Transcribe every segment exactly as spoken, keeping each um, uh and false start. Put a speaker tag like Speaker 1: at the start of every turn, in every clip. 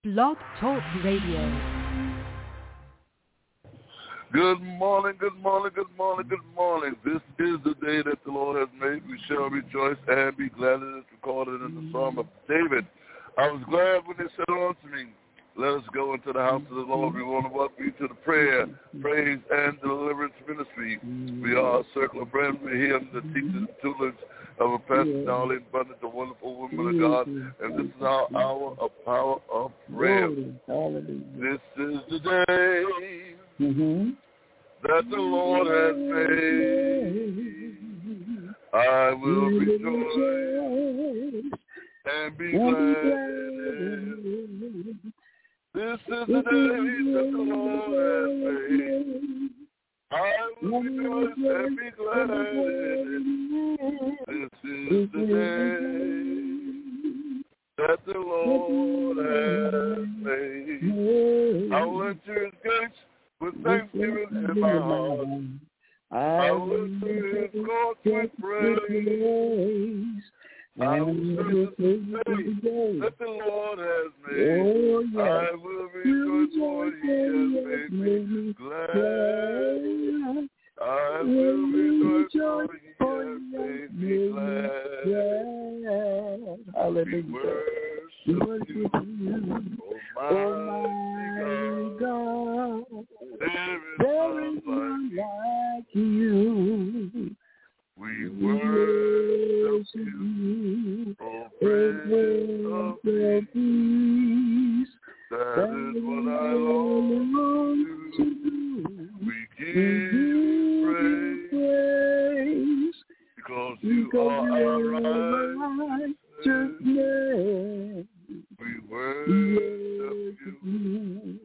Speaker 1: Blog Talk Radio.
Speaker 2: Good morning, good morning, good morning, good morning. This is the day that the Lord has made. We shall rejoice and be glad in it, recorded in the Psalm of David. I was glad when they said unto me, let us go into the house of the Lord. We want to welcome you to the prayer, praise, and deliverance ministry. We are a circle of friends. We're here in the teaching and tutelage of a Pastor Darlene Abundant, the wonderful woman of God. And this is our hour of power of prayer. This is the day mm-hmm. that the Lord has made. I will rejoice and be glad in it. This is the day that the Lord has made. I will rejoice and be glad in it. This is the day that the Lord has made. I will enter his gates with thanksgiving in my heart. I will enter his courts with praise. I will serve this day that the Lord has made. Oh, yes. I will rejoice for he has made me glad. I will rejoice for he has made me glad. Hallelujah. We worship you, Almighty God. There is none like you. We worship you, oh Prince of Peace. That is what I long to do. We give you praise, because you are our righteousness. We worship you,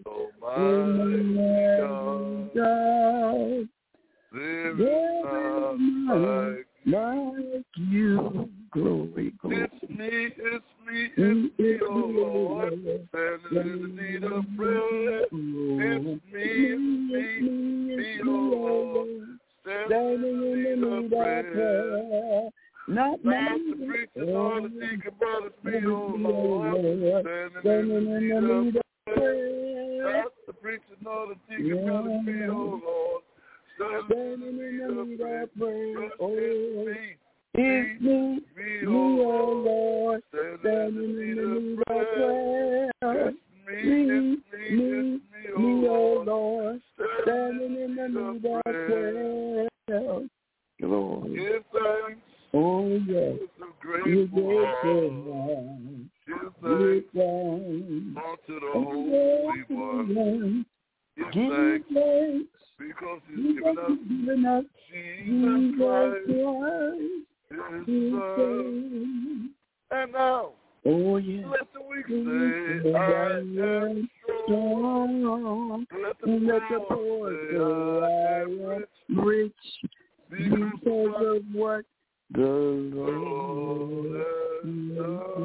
Speaker 2: Almighty God. There is none like, like you. Glory, glory. It's me, it's me, it's me, oh Lord, standing in the need of prayer. It's me, it's me, me, oh Lord, standing in the need of prayer. Not, not the preacher nor the deacon, but it's me, oh Lord, standing in the need of prayer. Not the preacher nor the deacon, but it's me, oh Lord. Standing in the need of prayer, oh, it's me, me, oh Lord, standing in the need of prayer. Me, me, me, oh Lord, standing in the need of prayer. Lord, give thanks. Oh yes, give thanks. Give thanks unto the Holy One. Give thanks. Because he's given us, given us Jesus Christ, his Son. And now, oh, yeah. Let the weak say, I am strong. Let the poor say, I am rich, because of what the Lord has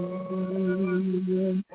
Speaker 2: done.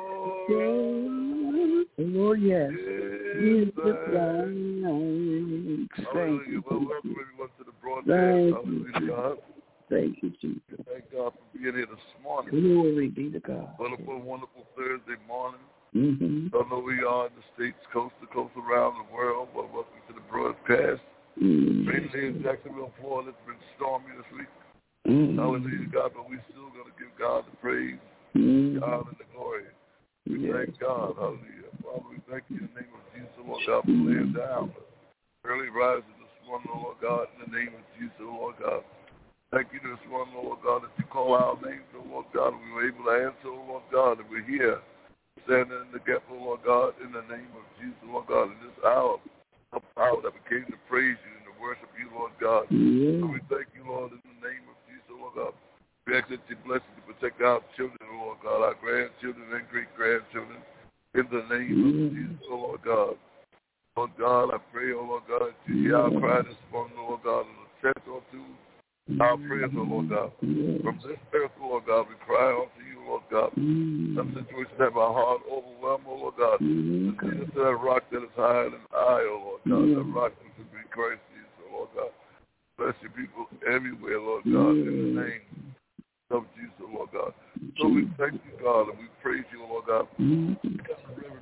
Speaker 2: Oh, yes. He's the blind. Thank you. Well, welcome everyone to the broadcast. Hallelujah, God. Thank you, Jesus. Thank God for being here this morning. Glory be to God. Wonderful, wonderful Thursday morning. Mm-hmm. Don't know where you are in the States, coast to coast around the world, but welcome to the broadcast. Mm-hmm. Mainly in Jacksonville, Florida. It's been stormy this week. Mm-hmm. Hallelujah, God, but we're still going to give God the praise, mm-hmm. God, and the glory. We yes. thank God, hallelujah. Father, we thank you in the name of Jesus, Lord God, for laying down early rising this morning, Lord God, in the name of Jesus, Lord God. Thank you this morning, Lord God, that you call our names, Lord God, and we were able to answer, Lord God, and we're here standing in the gap, Lord God, in the name of Jesus, Lord God, in this hour of power that we came to praise you and to worship you, Lord God. Yeah. So we thank you, Lord, in the name of Jesus, Lord God. We ask that you bless us to protect our children, Lord God, our grandchildren and great-grandchildren, in the name of Jesus, Lord God. Lord God, I pray, oh Lord God, that you hear our cry this morning, Lord God, and attend unto our prayers, oh Lord God. From this earth, Lord God, we cry unto you, Lord God. Some situations have our heart overwhelmed, oh Lord God. Lead us to that rock that is higher than I, oh Lord God, that rock that is in Christ Jesus, oh Lord God. Bless your people everywhere, Lord God, in the name of Jesus, Lord God. So we thank you, God, and we praise you, Lord God. We got the reverence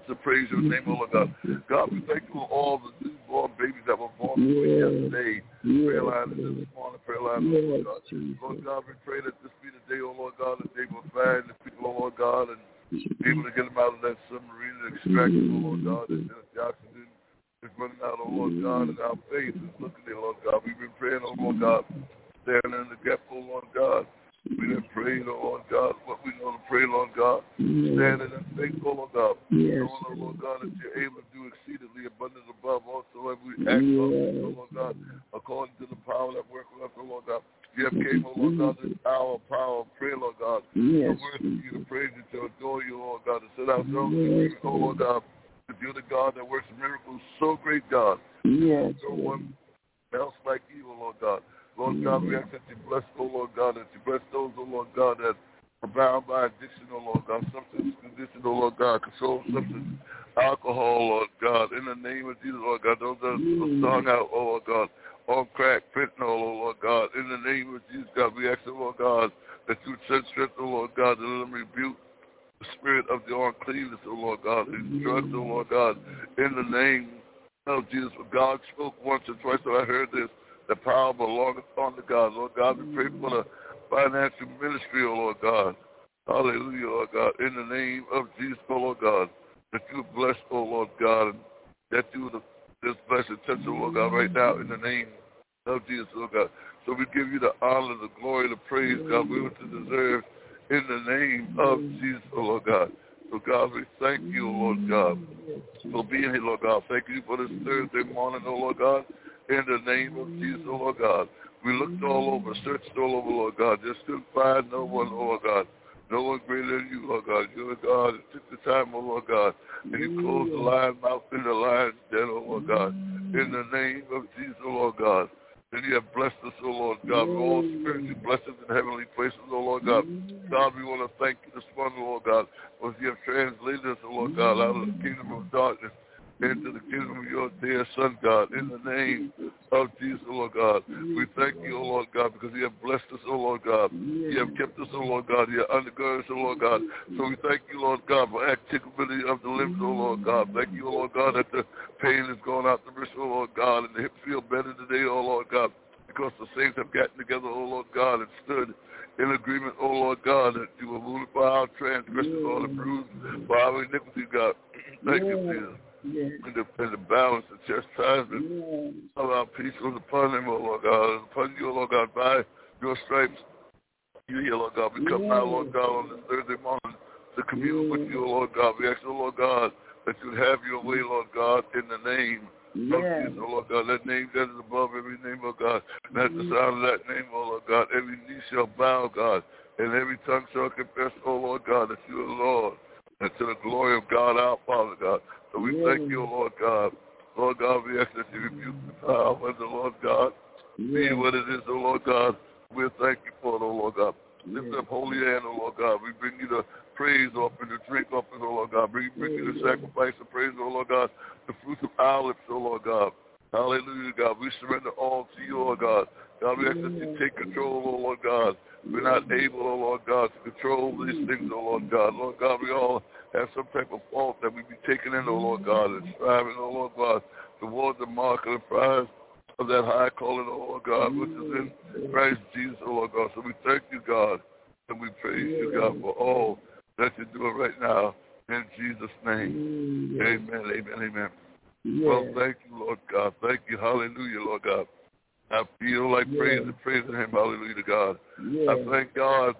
Speaker 2: to praise your name, oh Lord God. God, we thank you for all the newborn babies that were born yesterday. Prayer line this morning, prayer line, oh Lord God. Lord God, we pray that this be the day, oh Lord God, that they will find the people, oh Lord God, and be able to get them out of that submarine and extract them, oh Lord God, and the oxygen is running out, oh Lord God, and our faith is looking there, Lord God. We've been praying, oh Lord God, standing in the gap, oh Lord God. We've been praying, oh Lord God, what we know to pray, Lord God. Standing in faith, oh Lord God. Knowing, oh Lord God, that you're able to do exceedingly abundant above also every act, oh Lord God, according to the power that works with us, oh Lord God. You have came, oh Lord God, this hour of power of prayer, Lord God. Yes. So worthy you to praise you, to adore you, Lord God, to set ourselves in you, oh Lord God. That you're the God that works miracles, so great God. Yes. No one else like you, oh Lord God. Lord God, we ask that you bless, oh Lord God, that you bless those, oh Lord God, that are bound by addiction, oh Lord God, substance condition, oh Lord God, control substance, alcohol, Lord God, in the name of Jesus, Lord God, those that are strung out, oh Lord God, on crack, fentanyl, oh Lord God, in the name of Jesus, God, we ask, oh Lord God, that you would send strength, oh Lord God, to let them rebuke the spirit of the uncleanness, oh Lord God, these drugs, oh Lord God, in the name of Jesus. For God spoke once or twice, so I heard this, the power belongeth unto God. Lord God, we pray for the financial ministry, oh Lord God. Hallelujah, Lord God, in the name of Jesus, oh Lord God, that you bless, oh Lord God, and that you would just bless and touch, oh Lord God, right now in the name of Jesus, oh God. So we give you the honor, the glory, the praise, God, we want to deserve in the name of Jesus, oh Lord God. So God, we thank you, oh Lord God, for being here, Lord God. Thank you for this Thursday morning, oh Lord God. In the name of Jesus, oh Lord God. We looked all over, searched all over, Lord God. Just couldn't find no one, oh Lord God. No one greater than you, Lord God. You're the God that took the time, oh Lord God. And you closed the lion mouth in the lion's den, oh Lord God. In the name of Jesus, oh Lord God. And you have blessed us, oh Lord God, with all spiritual blessings in heavenly places, oh Lord God. God, we want to thank you this morning, Lord God, because you have translated us, oh Lord God, out of the kingdom of darkness into the kingdom of your dear Son, God, in the name of Jesus, oh Lord God. We thank you, oh Lord God, because you have blessed us, oh Lord God. You have kept us, oh Lord God. You have undergirded us, oh Lord God. So we thank you, Lord God, for activity of the limbs, oh Lord God. Thank you, oh Lord God, that the pain is going out the wrist, oh Lord God, and the hips feel better today, oh Lord God, because the saints have gotten together, oh Lord God, and stood in agreement, oh Lord God, that you will rule for our transgressions, all the bruised for our iniquity, God. Thank you, Jesus. Yes. And, the, and the balance, the chastisement yes. of our peace was upon him, O Lord God, and upon you, O Lord God, by your stripes, you here, Lord God. We come yes. now, Lord God, on this Thursday morning to commune yes. with you, O Lord God. We ask, O Lord God, that you have your way, Lord God, in the name yes. of Jesus, O Lord God. That name that is above every name, O God. And at the sound of that name, O Lord God, every knee shall bow, God, and every tongue shall confess, O Lord God, that you are Lord, and to the glory of God, our Father, God. So we yes. thank you, Lord God. Lord God, we ask that you rebuke the power of the Lord God. Yes. Be what it is, O Lord God. We thank you for it, O Lord God. Yes. Lift up holy hand, O Lord God. We bring you the praise offering, the drink offering, O Lord God. We bring you the sacrifice of praise, O Lord God. The fruits of our lips, O Lord God. Hallelujah, God. We surrender all to you, Lord God. God, we ask that you take control, O Lord God. We're not able, O Lord God, to control these things, O Lord God. Lord God, we all have some type of fault that we be taken in, O Lord God, and striving, O Lord God, toward the mark of the prize of that high calling, O Lord God, which is in Christ Jesus, O Lord God. So we thank you, God, and we praise you, God, for all that you're doing right now. In Jesus' name, yes. Amen, amen, amen. Yes. Well, thank you, Lord God. Thank you, hallelujah, Lord God. I feel like yes. praising, praising him, hallelujah to God. Yes. I thank God.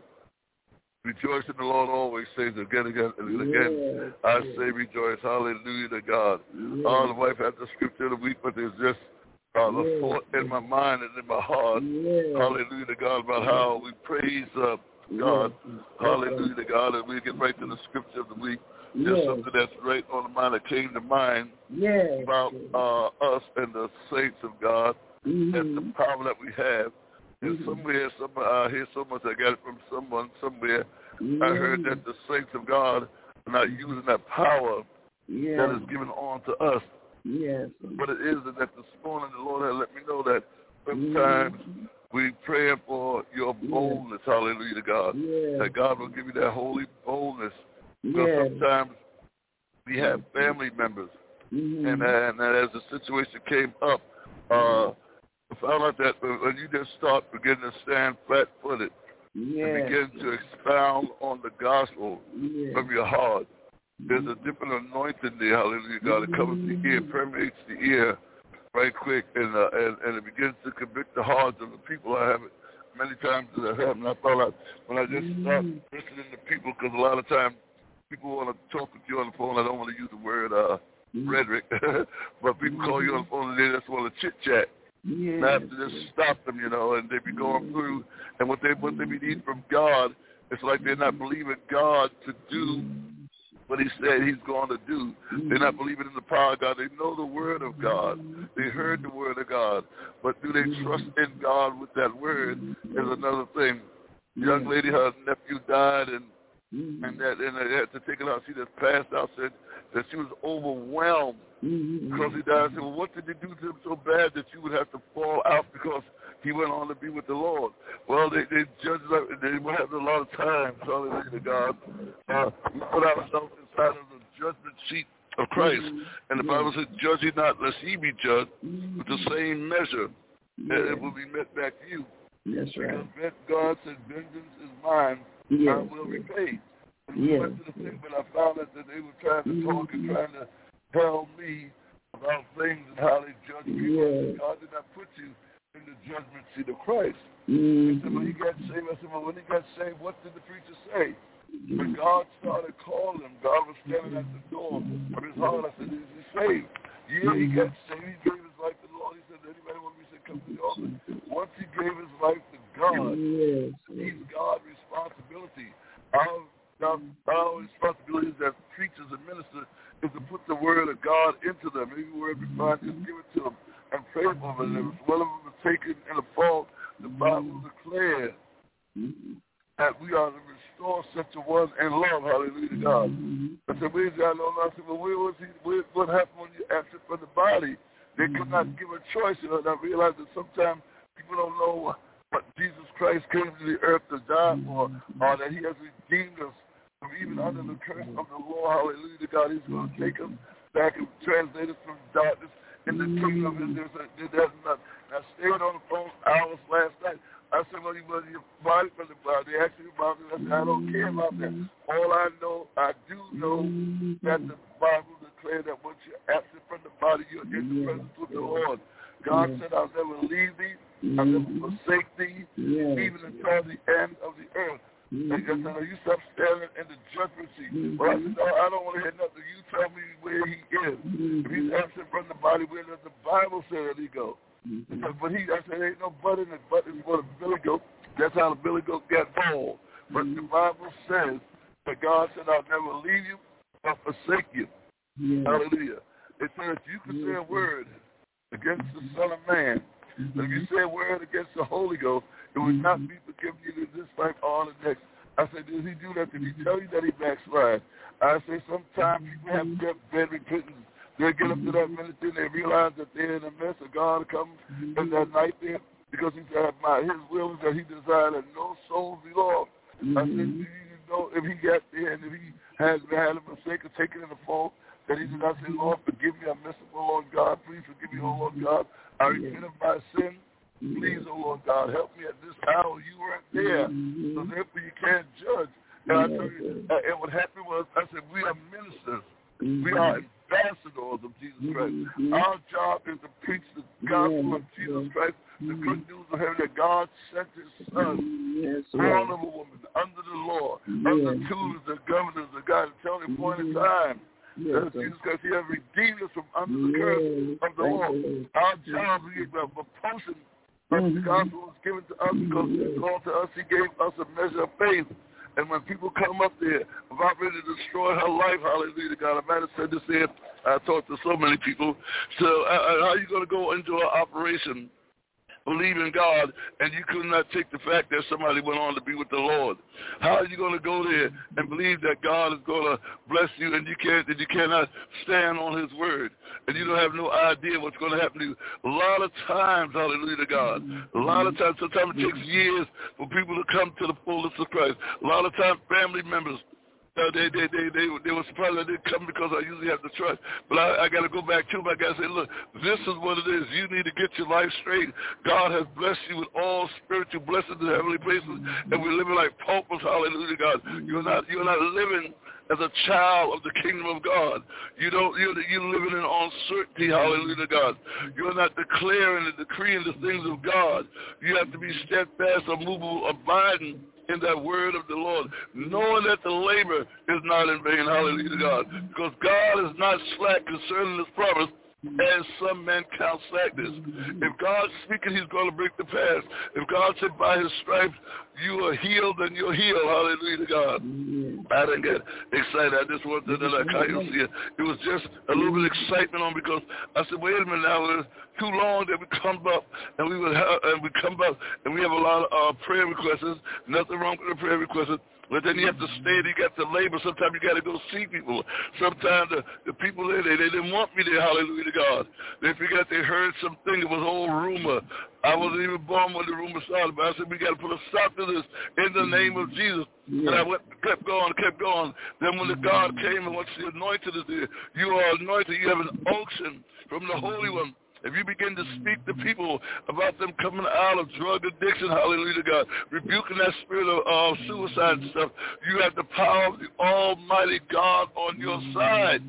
Speaker 2: Rejoice in the Lord always, says again, again, and again. Yes. I yes. say rejoice, hallelujah to God. Yes. Oh, the wife had the scripture of the week, but there's just uh, the yes. thought in my mind and in my heart, yes. hallelujah to God, about how we praise uh, God, yes. hallelujah to God, and we get right to the scripture of the week. Yes. There's something that's right on the mind that came to mind yes. about uh, us and the saints of God. Mm-hmm. And the power that we have. And mm-hmm. somewhere, somewhere, I hear so much, I got it from someone somewhere. Mm-hmm. I heard that the saints of God are not using that power yes. that is given on to us. Yes. But it is that this morning the Lord had let me know that sometimes mm-hmm. we pray for your boldness, yes. hallelujah to God. Yes. That God will give you that holy boldness. Because yes. sometimes we have family members.
Speaker 1: Mm-hmm.
Speaker 2: And, and, and as the situation came up, uh, I found out that when you just start beginning to stand flat-footed,
Speaker 1: yes.
Speaker 2: and begin to expound on the gospel
Speaker 1: yes.
Speaker 2: from your heart, there's a different anointing there, hallelujah, God. It covers the ear, permeates the ear right quick, and, uh, and and it begins to convict the hearts of the people. I have it many times that happened. I found out when I just start listening to people, because a lot of times people want to talk with you on the phone. I don't want to use the word uh, rhetoric, but people call you on the phone and they just want to chit-chat.
Speaker 1: Yes.
Speaker 2: And I have to just stop them, you know, and they be going through, and what they what they be needing from God, it's like they're not believing God to do what he said he's going to do. They're not believing in the power of God. They know the word of God. They heard the word of God. But do they trust in God with that word is another thing. The young lady, her nephew died, and and that and they had to take it out. She just passed out, said that she was overwhelmed because he died. I said, well, what did they do to him so bad that you would have to fall out because he went on to be with the Lord? Well, they, they judge, they were having a lot of time, hallelujah to God. Uh, we put ourselves inside of the judgment seat of Christ. And the Bible says, judge ye not, lest ye be judged. With the same measure, that it will be met back to you.
Speaker 1: That's right.
Speaker 2: Because God said, vengeance is mine,
Speaker 1: yes.
Speaker 2: I will repay. And
Speaker 1: yes.
Speaker 2: we went to the thing, but I found out that they were trying to talk and trying to tell me about things and how they judge people.
Speaker 1: Yes.
Speaker 2: God did not put you in the judgment seat of Christ.
Speaker 1: Mm-hmm.
Speaker 2: He said, when he got saved, I said, well, when he got saved, what did the preacher say? When God started calling him, God was standing at the door of his heart. I said, is he saved? Yeah, he got saved. He gave his life to the Lord. He said, anybody want me to say, come to the altar? Once he gave his life to God,
Speaker 1: yes.
Speaker 2: he's God's responsibility. Our, our, our responsibility as preachers and ministers is to put the word of God into them. Any word we find, just give it to them and pray for them. And if one of them is taken in a fault, the Bible declares that we are to restore such a one in love. Hallelujah to God. I said, where's y'all know? I said, well, where was he? Where, what happened when you absent from the body? They could not give a choice. You know, and I realized that sometimes people don't know what Jesus Christ came to the earth to die for, or that he has redeemed us from even under the curse of the law. Hallelujah to God. He's going to take us back and translate us from darkness in the kingdom of his. There's not. I stayed on the phone hours last night. I said, well, you was your body from the body. They asked me about it. I said, I don't care about that. All I know, I do know that the Bible declares that once you're absent from the body, you're in the presence with the Lord. God said, I'll never leave thee. I'll never forsake thee, even until the end of the earth. And I said, you stop standing in the judgment seat. Well, I said, no, I don't want to hear nothing. You tell me where he is. If he's absent from the body, where does the Bible say that he go? Said, but he, I said, ain't no butt in it, but it's for the billy goat. That's how the billy goat got born. But the Bible says that God said, I'll never leave you or forsake you. Yeah. Hallelujah. It says you can say a word against the Son of Man. But if you say a word against the Holy Ghost, it will not be forgiven you in this life or the next. I said, did he do that? Did he tell you that he backslid? I say, sometimes people have deathbed repentance. They get up to that minute, then they realize that they're in the mess of God comes in that night there, because he said, my, his will is that he desired that no souls be lost. Mm-hmm. I said, do you know if he got there and if he has had a mistake or taken in the fault, that he did not say, Lord, forgive me, I'm merciful, Lord God. Please forgive me, oh Lord God. I repent of my sin. Please, oh Lord God, help me at this hour. You weren't there, mm-hmm. so therefore you can't judge. And I tell you, uh, and what happened was, I said, we are ministers. Mm-hmm. We are ambassadors of Jesus Christ. Mm-hmm. Our job is to preach the gospel of Jesus Christ, the good news of heaven, that God sent his son, yes, born of a woman, under the law, yes. under the tutors, the governors, the God, until the appointed time. Yes, that Jesus Christ, he has redeemed us from under the curse yes. of the law. Our job is a promotion of the gospel was given to us because he called to us, he gave us a measure of faith. And when people come up there about ready to destroy her life, hallelujah to God, I might have said this here, I talked to so many people. So uh, how are you going to go into an operation, believe in God, and you could not take the fact that somebody went on to be with the Lord? How are you going to go there and believe that God is going to bless you and you can't, and you cannot stand on his word, and you don't have no idea what's going to happen to you? A lot of times, hallelujah to God, a lot of times, sometimes it takes years for people to come to the fullness of Christ. A lot of times, family members Uh, they, they, they, they, they were surprised I didn't come because I usually have the trust. But I, I got to go back to them. I got to say, look, this is what it is. You need to get your life straight. God has blessed you with all spiritual blessings in heavenly places, and we're living like paupers. Hallelujah, God. You're not, you're not living as a child of the kingdom of God. You don't, you're, you're living in uncertainty, hallelujah, God. You're not declaring and decreeing the things of God. You have to be steadfast, unmovable, abiding in that word of the Lord, knowing that the labor is not in vain, hallelujah, God. Because God is not slack concerning his promise, as some men count slackness. If God's speaking, he's going to bring to pass. If God said by his stripes you are healed, then you're healed. Hallelujah to God. I didn't get excited. I just wanted to like how you see it. It was just a little bit of excitement on because I said, wait a minute now, it's too long that we come up and we would have, and we come up and we have a lot of uh, prayer requests. Nothing wrong with the prayer requests. But then you have to stay there, you got to labor. Sometimes you got to go see people. Sometimes the, the people there, they, they didn't want me there, hallelujah to God. They forgot they heard something, it was all rumor. I wasn't even born when the rumor started, but I said, we got to put a stop to this in the name of Jesus. Yeah. And I went, kept going, kept going. Then when the God came and once the anointed is there, you are anointed, you have an unction from the Holy One. If you begin to speak to people about them coming out of drug addiction, hallelujah to God, rebuking that spirit of uh, suicide and stuff, you have the power of the Almighty God on your side.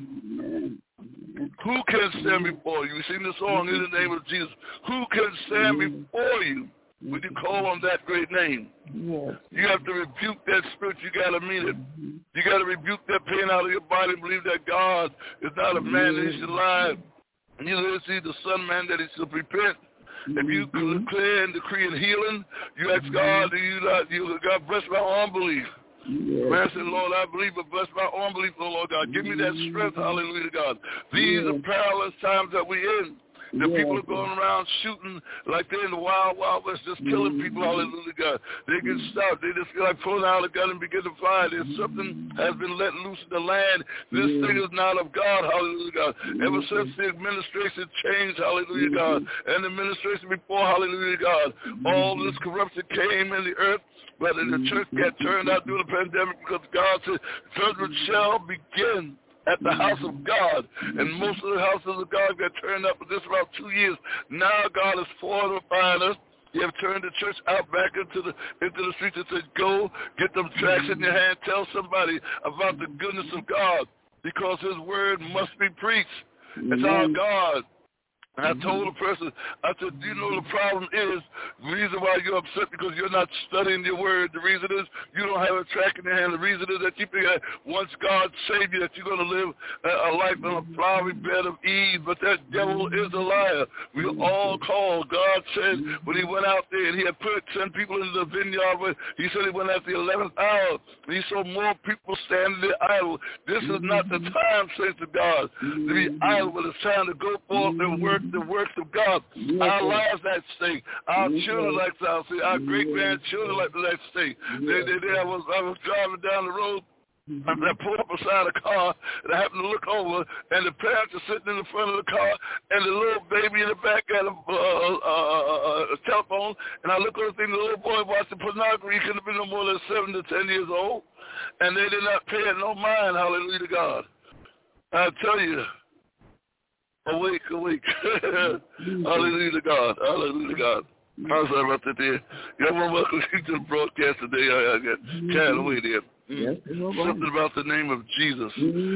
Speaker 2: Who can stand before you? We sing the song in the name of Jesus. Who can stand before you when you call on that great name? You have to rebuke that spirit. You got to mean it. You got to rebuke that pain out of your body and believe that God is not a man that he should lie. Neither is he the son man that he should repent. If you declare and decree and healing, you ask God, do you not, you God bless my unbelief. Yes. Man said, Lord, I believe, but bless my unbelief, oh Lord God. Give me that strength, hallelujah, God. These yes. are perilous times that we're in. The yes. people are going around shooting like they're in the wild, wild west, just killing people, hallelujah, God. They get stopped. They just feel like pulling out a gun and begin to fire. There's something has been let loose in the land. This yes. thing is not of God, hallelujah, God. Ever yes. since the administration changed, hallelujah, yes. God, and the administration before, hallelujah, God, all this corruption came in the earth. But in the church got turned out during the pandemic because God said, judgment shall begin at the house of God. And most of the houses of God got turned up for just about two years. Now God is fortifying us. You have turned the church out back into the into the streets and said, go, get them tracts in your hand, tell somebody about the goodness of God because his word must be preached. It's our God. And I told the person, I said, do you know the problem is, the reason why you're upset because you're not studying your word. The reason is you don't have a track in your hand. The reason is that you think that once God saved you that you're going to live a life on a flowery bed of ease, but that devil is a liar. We all called. God said when he went out there and he had put ten people into the vineyard, he said he went at the eleventh hour. And he saw more people standing there idle. This is not the time, says to God, to be idle, but it's time to go forth and work the works of God. Yes, our lives at stake. Our yes, children like to stake. Our great grandchildren like to stake. Yes. They, they, they, I was I was driving down the road and I pulled up beside a car and I happened to look over and the parents are sitting in the front of the car and the little baby in the back got a, uh, uh, a telephone and I look over the thing, the little boy watching pornography. He couldn't have been no more than seven to ten years old and they did not pay it no mind. Hallelujah to God. I tell you, awake, awake. Hallelujah to God. Hallelujah to God. I'm sorry about that there. Y'all want to welcome you to the broadcast today. I, I got carried away there. Mm. Yes, something about the name of Jesus.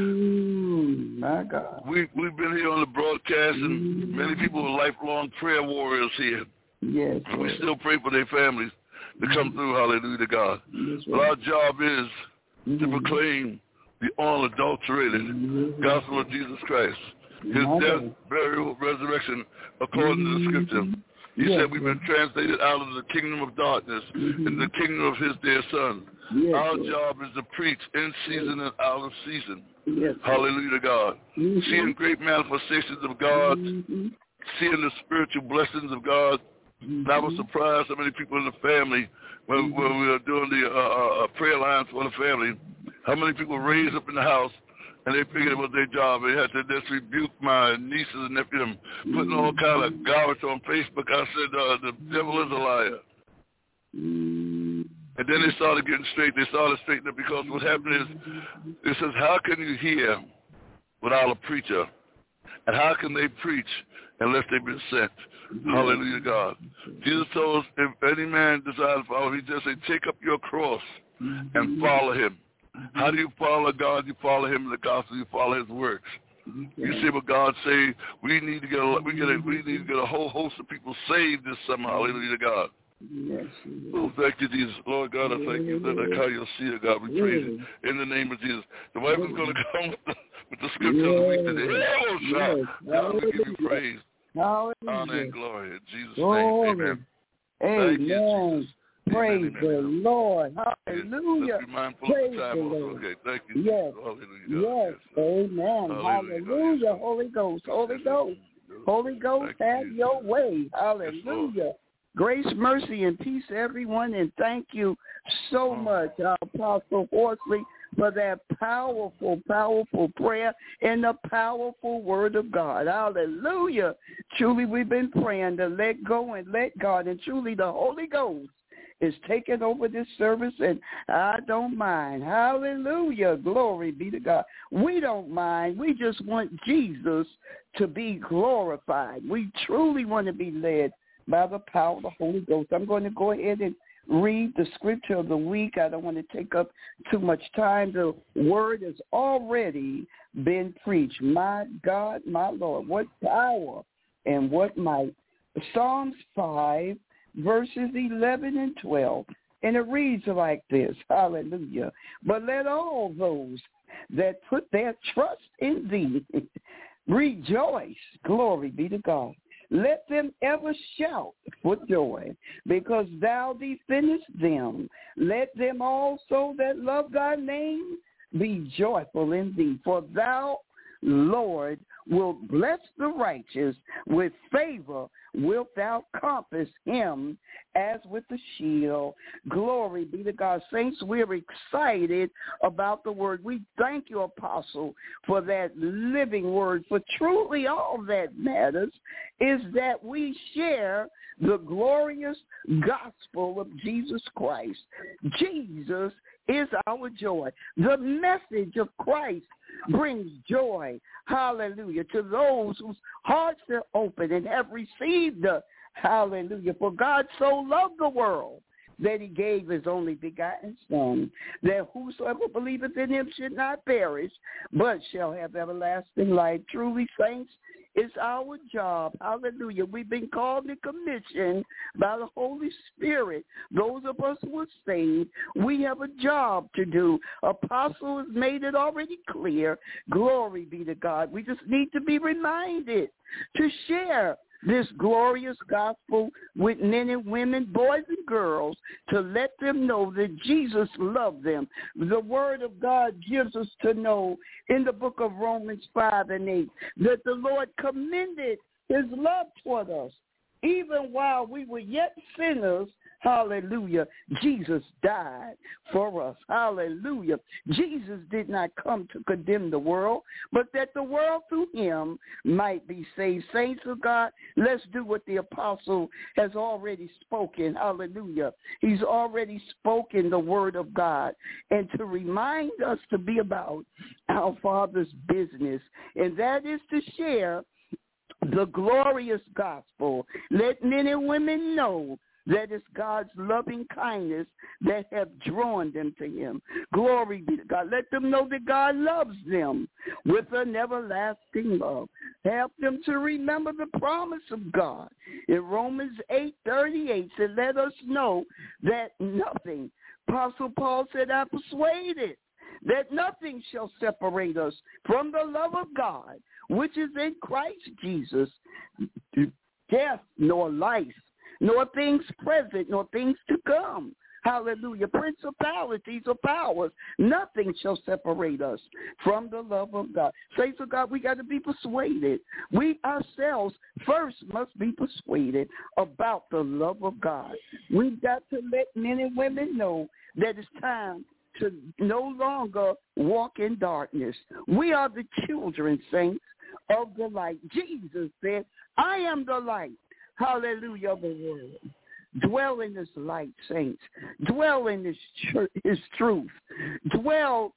Speaker 1: Mm, my God.
Speaker 2: We, we've been here on the broadcast, and mm. many people are lifelong prayer warriors here.
Speaker 1: Yes.
Speaker 2: And we still pray for their families to come through. Hallelujah to God. Yes, but our job is mm. to proclaim the unadulterated mm. gospel of Jesus Christ. His death, burial, resurrection, according to the scripture. He yes, said we've been translated out of the kingdom of darkness mm-hmm. into the kingdom of his dear son. Yes, Our yes. job is to preach in season and out of season. Yes, Hallelujah to God. Mm-hmm. Seeing great manifestations of God, mm-hmm. seeing the spiritual blessings of God. Mm-hmm. And I was surprised how many people in the family, when, mm-hmm. when we were doing the uh, uh, prayer lines for the family, how many people raised up in the house and they figured it was their job. They had to just rebuke my nieces and nephews, putting all kind of garbage on Facebook. I said, uh, the devil is a liar. And then they started getting straight. They started straightening up because what happened is, it says, how can you hear without a preacher? And how can they preach unless they've been sent? Hallelujah, God. Jesus told us, if any man desires to follow, he just said, take up your cross and follow him. How do you follow God? You follow him in the gospel. You follow his works. You see what God say? We need to get a, we get a, we need to get a whole host of people saved this summer. Hallelujah, God.
Speaker 1: Yes.
Speaker 2: Oh, thank you, Jesus. Lord God, I thank you. That I call you see it, God. We praise you in the name of Jesus. The wife is going to come with the, with the scripture of the week today. Oh, yes. God, we give you praise, honor, and glory. In Jesus' name, amen.
Speaker 1: Amen.
Speaker 2: Thank you, Jesus.
Speaker 1: Praise
Speaker 2: amen,
Speaker 1: the
Speaker 2: amen.
Speaker 1: Lord. Hallelujah.
Speaker 2: Let's be mindful
Speaker 1: Praise
Speaker 2: of the time
Speaker 1: the
Speaker 2: also.
Speaker 1: Lord.
Speaker 2: Okay, thank you.
Speaker 1: Yes.
Speaker 2: Hallelujah.
Speaker 1: Yes. Amen. Hallelujah. Hallelujah. Holy Ghost. Holy Ghost. Holy Ghost, have your way. Hallelujah. Grace, mercy, and peace, everyone, and thank you so much, our Apostle Horsley, for that powerful, powerful prayer and the powerful word of God. Hallelujah. Truly, we've been praying to let go and let God, and truly the Holy Ghost is taking over this service, and I don't mind. Hallelujah. Glory be to God. We don't mind. We just want Jesus to be glorified. We truly want to be led by the power of the Holy Ghost. I'm going to go ahead and read the scripture of the week. I don't want to take up too much time. The word has already been preached. My God, my Lord, what power and what might. Psalms five, verses eleven and twelve. And it reads like this. Hallelujah. But let all those that put their trust in thee rejoice. Glory be to God. Let them ever shout for joy, because thou defendest them. Let them also that love thy name be joyful in thee. For thou, Lord, wilt bless the righteous. With favor wilt thou compass him as with a shield. Glory be to God. Saints, we're excited about the word. We thank you, Apostle, for that living word. For truly all that matters is that we share the glorious gospel of Jesus Christ. Jesus is our joy. The message of Christ brings joy, hallelujah, to those whose hearts are open and have received the hallelujah. For God so loved the world that he gave his only begotten Son, that whosoever believeth in him should not perish, but shall have everlasting life. Truly, saints, it's our job. Hallelujah. We've been called and commissioned by the Holy Spirit. Those of us who are saved, we have a job to do. Apostle has made it already clear. Glory be to God. We just need to be reminded to share this glorious gospel with men and women, boys and girls, to let them know that Jesus loved them. The word of God gives us to know in the book of Romans five and eight that the Lord commended his love toward us. Even while we were yet sinners, hallelujah, Jesus died for us. Hallelujah. Jesus did not come to condemn the world, but that the world through him might be saved. Saints of God, let's do what the apostle has already spoken. Hallelujah. He's already spoken the word of God, and to remind us to be about our Father's business, and that is to share the glorious gospel. Let men and women know that it's God's loving kindness that have drawn them to him. Glory be to God. Let them know that God loves them with an everlasting love. Help them to remember the promise of God. In Romans eight thirty-eight said, let us know that nothing, Apostle Paul said, I'm persuaded that nothing shall separate us from the love of God, which is in Christ Jesus. Death nor life, nor things present, nor things to come. Hallelujah. Principalities or powers, nothing shall separate us from the love of God. Saints of God, we got to be persuaded. We ourselves first must be persuaded about the love of God. We've got to let men and women know that it's time to no longer walk in darkness. We are the children, saints, of the light. Jesus said, I am the light, hallelujah, of the world. Dwell in this light, saints. Dwell in this tr- his truth. Dwell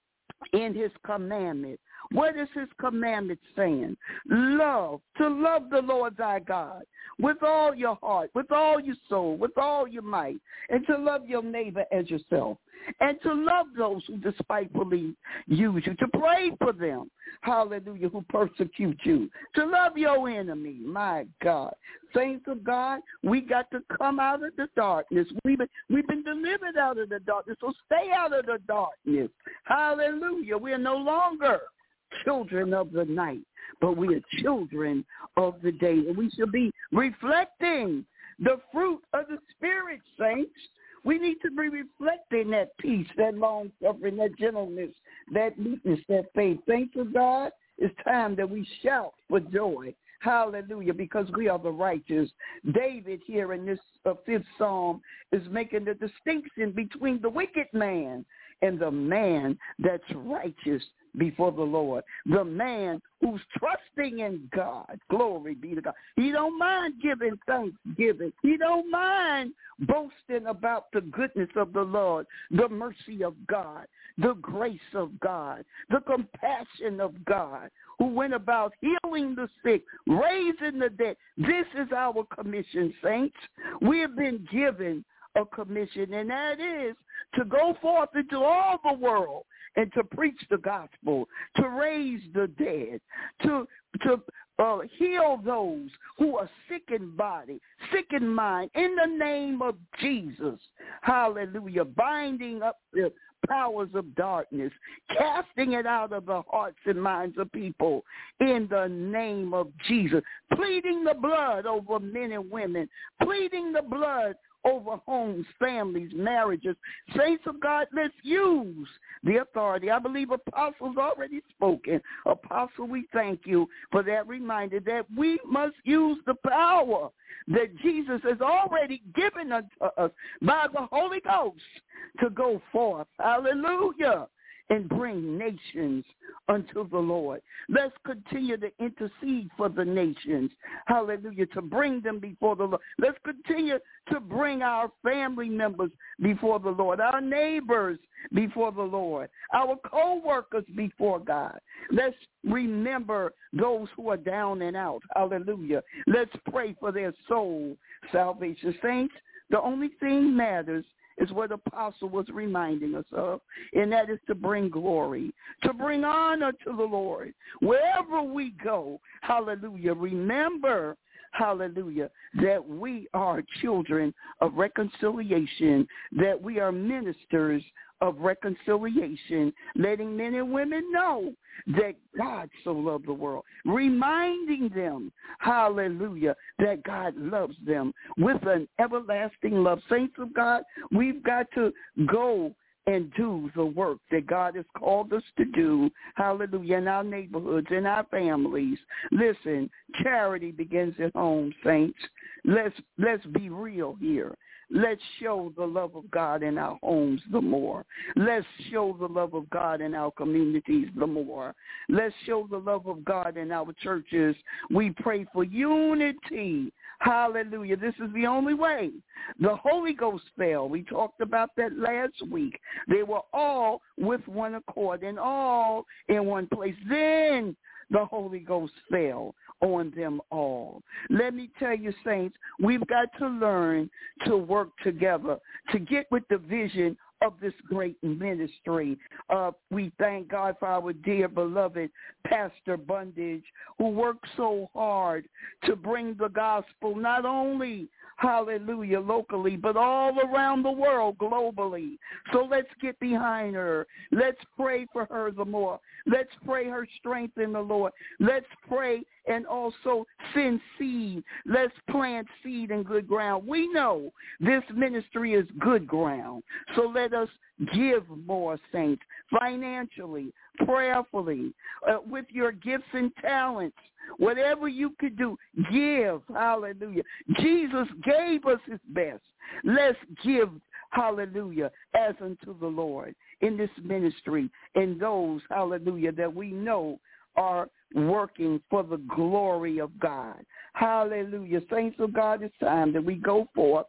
Speaker 1: in his commandment. What is his commandment saying? Love, to love the Lord thy God with all your heart, with all your soul, with all your might, and to love your neighbor as yourself, and to love those who despitefully use you, to pray for them, hallelujah, who persecute you, to love your enemy, my God. Saints of God, we got to come out of the darkness. We've been, we've been delivered out of the darkness, so stay out of the darkness. Hallelujah. We are no longer children of the night, but we are children of the day. And we should be reflecting the fruit of the Spirit, saints. We need to be reflecting that peace, that long-suffering, that gentleness, that meekness, that faith. Thanks to God, it's time that we shout for joy. Hallelujah, because we are the righteous. David here in this uh, fifth psalm is making the distinction between the wicked man and the man that's righteous before the Lord, the man who's trusting in God. Glory be to God. He don't mind giving thanksgiving. He don't mind boasting about the goodness of the Lord, the mercy of God, the grace of God, the compassion of God, who went about healing the sick, raising the dead. This is our commission, saints. We have been given a commission, and that is to go forth into all the world and to preach the gospel, to raise the dead, to to uh, heal those who are sick in body, sick in mind, in the name of Jesus. Hallelujah. Binding up the powers of darkness, casting it out of the hearts and minds of people in the name of Jesus, pleading the blood over men and women, pleading the blood over homes, families, marriages. Saints of God, let's use the authority. I believe Apostle's already spoken. Apostle, we thank you for that reminder that we must use the power that Jesus has already given unto us by the Holy Ghost to go forth. Hallelujah. And bring nations unto the Lord. Let's continue to intercede for the nations. Hallelujah. To bring them before the Lord. Let's continue to bring our family members before the Lord, our neighbors before the Lord, our co-workers before God. Let's remember those who are down and out. Hallelujah. Let's pray for their soul salvation. Saints, the only thing matters is what Apostle was reminding us of, and that is to bring glory, to bring honor to the Lord. Wherever we go, hallelujah, remember, hallelujah, that we are children of reconciliation, that we are ministers of reconciliation, letting men and women know that God so loved the world, reminding them, hallelujah, that God loves them with an everlasting love. Saints of God, we've got to go and do the work that God has called us to do, hallelujah, in our neighborhoods, in our families. Listen, charity begins at home, saints. Let's let's be real here. Let's show the love of God in our homes the more. Let's show the love of God in our communities the more. Let's show the love of God in our churches. We pray for unity. Hallelujah. This is the only way. The Holy Ghost fell. We talked about that last week. They were all with one accord and all in one place. Then the Holy Ghost fell on them all. Let me tell you, saints, we've got to learn to work together, to get with the vision of this great ministry. Uh, we thank God for our dear beloved Pastor Bundage, who worked so hard to bring the gospel not only, hallelujah, locally, but all around the world globally. So let's get behind her. Let's pray for her the more. Let's pray her strength in the Lord. Let's pray and also send seed. Let's plant seed in good ground. We know this ministry is good ground. So let us give more, saints, financially, prayerfully, uh, with your gifts and talents. Whatever you could do, give. Hallelujah. Jesus gave us his best. Let's give, hallelujah, as unto the Lord in this ministry, and those, hallelujah, that we know are working for the glory of God. Hallelujah. Saints of God, it's time that we go forth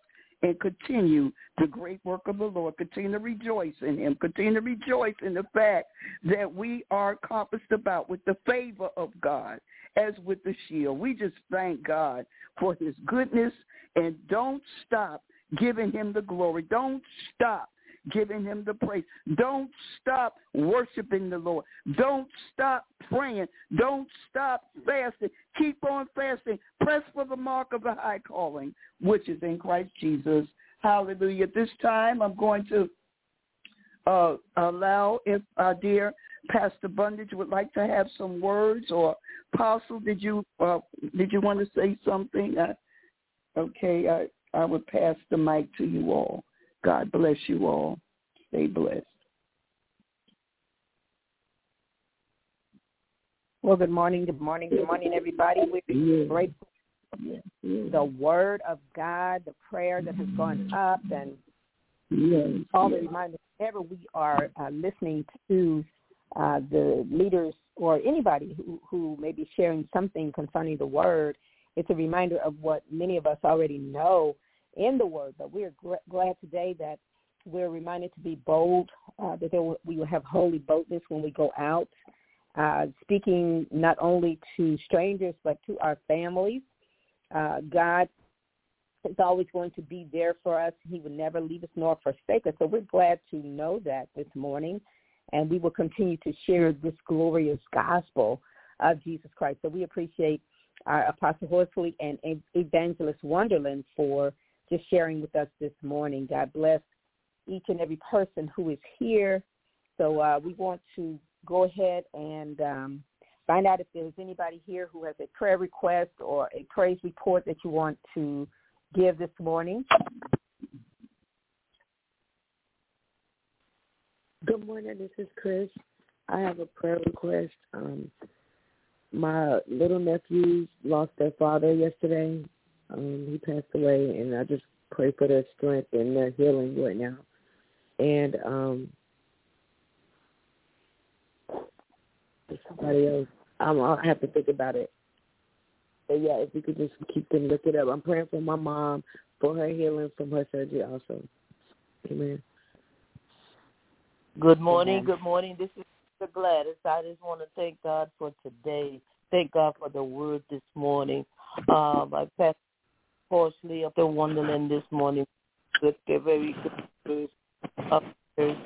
Speaker 1: and continue the great work of the Lord. Continue to rejoice in him. Continue to rejoice in the fact that we are compassed about with the favor of God as with the shield. We just thank God for his goodness, and don't stop giving him the glory. Don't stop giving him the praise. Don't stop worshiping the Lord. Don't stop praying. Don't stop fasting. Keep on fasting. Press for the mark of the high calling, which is in Christ Jesus. Hallelujah. At this time, I'm going to uh, allow, if our dear Pastor Bundage would like to have some words, or Apostle, did you uh, did you want to say something? Uh, okay, I, I would pass the mic to you all. God bless you all. Stay blessed.
Speaker 3: Well, good morning, good morning, good morning, everybody. We're grateful
Speaker 1: Yes, yes.
Speaker 3: for the word of God, the prayer that has gone up, and
Speaker 1: Yes,
Speaker 3: all the
Speaker 1: yes.
Speaker 3: reminders. Whenever we are uh, listening to uh, the leaders or anybody who, who may be sharing something concerning the word, it's a reminder of what many of us already know in the word. But we're gr- glad today that we're reminded to be bold, uh, that there will, we will have holy boldness when we go out, uh, speaking not only to strangers but to our families. Uh, God is always going to be there for us. He will never leave us nor forsake us. So we're glad to know that this morning, and we will continue to share this glorious gospel of Jesus Christ. So we appreciate our Apostle Horsley and Evangelist Wonderland for just sharing with us this morning. God bless each and every person who is here. So uh, we want to go ahead and um, find out if there's anybody here who has a prayer request or a praise report that you want to give this morning.
Speaker 4: Good morning. This is Chris. I have a prayer request. Um, my little nephews lost their father yesterday. Um, he passed away, and I just pray for their strength and their healing right now. And um, somebody else, I'm, I'll have to think about it. But, yeah, if we could just keep them lifted up. I'm praying for my mom, for her healing from her surgery also. Amen.
Speaker 5: Good morning.
Speaker 4: Amen.
Speaker 5: Good morning. This is Sister Gladys. I just want to thank God for today. Thank God for the word this morning. Um, I passed Horsley up in Wonderland this morning with a very good upstairs.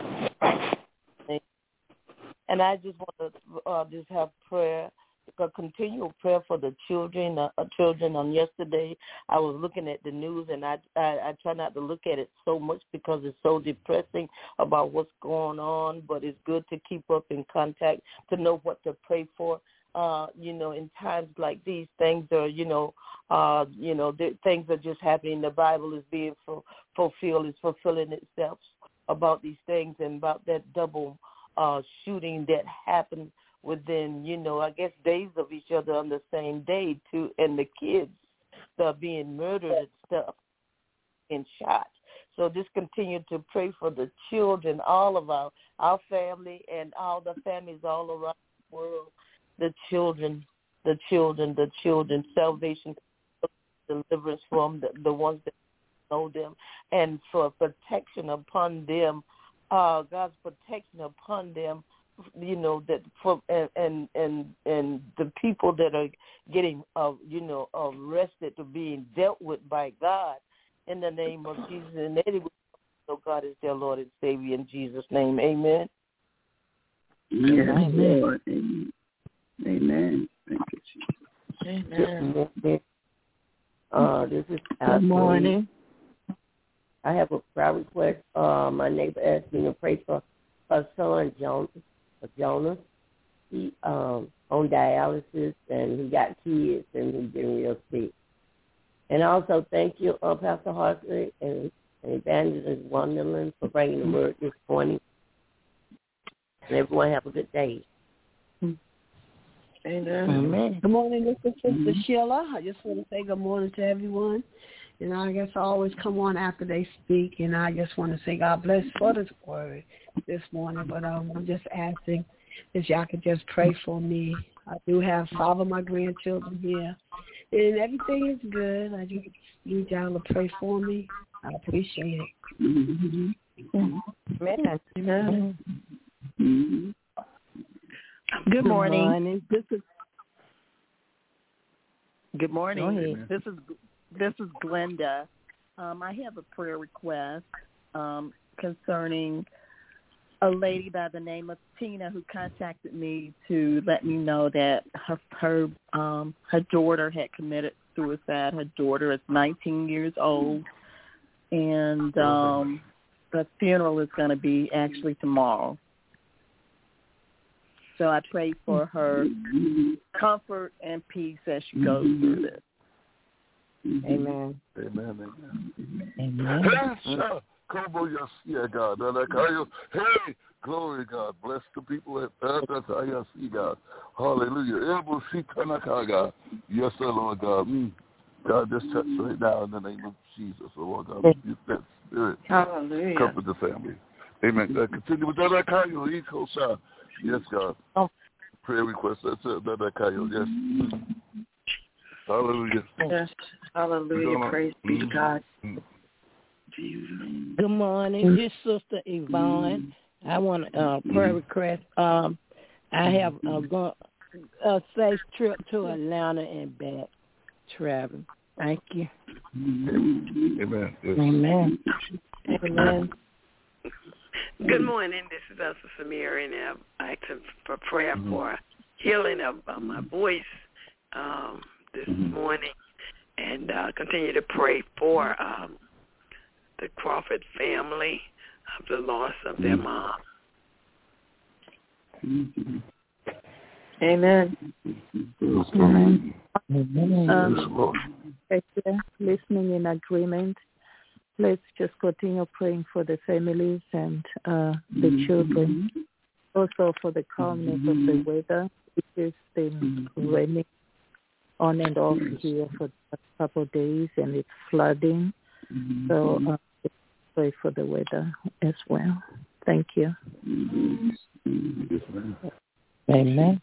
Speaker 5: And I just want to uh, just have prayer, a continual prayer for the children. Uh, children on yesterday, I was looking at the news, and I, I I try not to look at it so much because it's so depressing about what's going on. But it's good to keep up in contact, to know what to pray for. Uh, you know, in times like these, things are, you know, uh, you know, th- things are just happening. The Bible is being fu- fulfilled, is fulfilling itself about these things, and about that double uh, shooting that happened within, you know, I guess days of each other on the same day, too, and the kids that are being murdered and stuff and shot. So just continue to pray for the children, all of our, our family and all the families all around the world, the children, the children, the children, salvation, deliverance from the, the ones that know them, and for protection upon them, uh, God's protection upon them, you know, that for and and and, and the people that are getting, uh, you know, arrested to being dealt with by God in the name of Jesus, and that it will know God is their Lord and Savior in Jesus' name. Amen.
Speaker 1: Yes,
Speaker 5: Amen.
Speaker 1: Lord. Amen. Amen. Thank you, Jesus.
Speaker 5: Amen. Uh, this is
Speaker 4: Good morning.
Speaker 5: I have a prayer request. Uh, my neighbor asked me to pray for her son, Jonas. Jonas. He um on dialysis, and he got kids, and he's been real sick. And also thank you, uh, Pastor Hartley and, and Evangelist Wonderland for bringing the word this morning. And everyone have a good day.
Speaker 4: Amen.
Speaker 5: Amen.
Speaker 6: Good morning, this is Sister Sheila. I just want to say good morning to everyone. And I guess I always come on after they speak, and I just want to say God bless for this word this morning. But um, I'm just asking if y'all could just pray for me. I do have five of my grandchildren here, and everything is good. I just need y'all to pray for me I appreciate it.
Speaker 3: Mm-hmm. Amen. Amen.
Speaker 7: Mm-hmm. Good, Good morning. morning. This is Good morning. This is this is Glenda. Um, I have a prayer request um, concerning a lady by the name of Tina who contacted me to let me know that her her um, her daughter had committed suicide. Her daughter is nineteen years old, and um, the funeral is going to be actually tomorrow. So I pray for her comfort and peace as she goes through this.
Speaker 3: Amen.
Speaker 2: Amen. Amen.
Speaker 3: Amen.
Speaker 2: Come on, yes, yeah, God. Hey, glory, God. Bless the people at that. Yes, God. Hallelujah. Yes, Lord God. Mm. God, just touch right now in the name of Jesus. Oh, Lord God, rebuke that spirit.
Speaker 3: Hallelujah.
Speaker 2: Comfort the family. Amen. God, continue with that. Yes, God.
Speaker 3: Oh.
Speaker 2: Prayer request. That's it. That. Yes. Hallelujah.
Speaker 3: Yes. Hallelujah. Gonna, Praise mm, be to God. Mm.
Speaker 5: Good morning. This is Sister Yvonne. I want a uh, prayer request. Um, I have a, go, a safe trip to Atlanta and back traveling. Thank you.
Speaker 2: Amen. Yes.
Speaker 3: Amen. Amen.
Speaker 8: Good morning. This is Elsa Samir, and I'm asking for prayer mm-hmm. for healing of uh, my voice um, this mm-hmm. morning, and uh, continue to pray for um, the Crawford family of the loss of their mom.
Speaker 3: Amen.
Speaker 4: Amen. Um, listening in agreement. Let's just continue praying for the families and uh, the children. Also for the calmness of the weather, which has been raining on and off here for a couple of days, and it's flooding. So uh, pray for the weather as well. Thank you.
Speaker 3: Amen.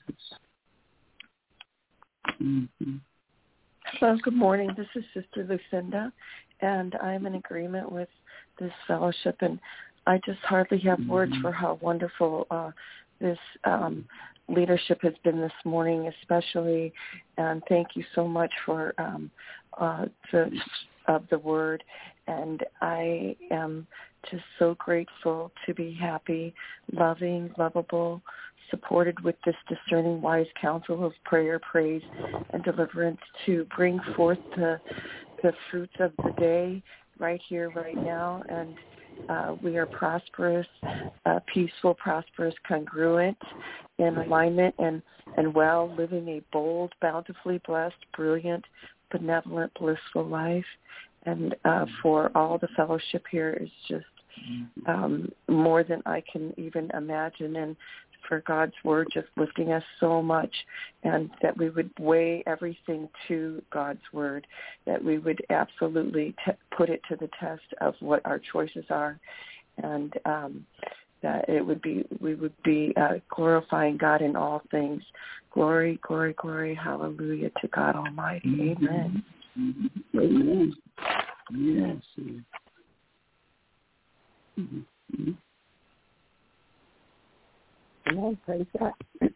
Speaker 9: Hello, good morning. This is Sister Lucinda, and I'm in agreement with this fellowship, and I just hardly have words for how wonderful uh, this um, leadership has been this morning, especially, and thank you so much for um, uh, the of the word, and I am just so grateful to be happy, loving, lovable, supported with this discerning, wise counsel of prayer, praise, and deliverance to bring forth the, the fruits of the day right here, right now. And uh, we are prosperous, uh, peaceful, prosperous, congruent, in alignment, and, and well, living a bold, bountifully blessed, brilliant, benevolent, blissful life. And uh, for all the fellowship here is just um, more than I can even imagine. And for God's word just lifting us so much, and that we would weigh everything to God's word, that we would absolutely t- put it to the test of what our choices are, and um, that it would be we would be uh, glorifying God in all things. Glory, glory, glory, hallelujah to God Almighty. Amen.
Speaker 1: Amen. Yes. Mm-hmm.
Speaker 3: Amen. Praise God.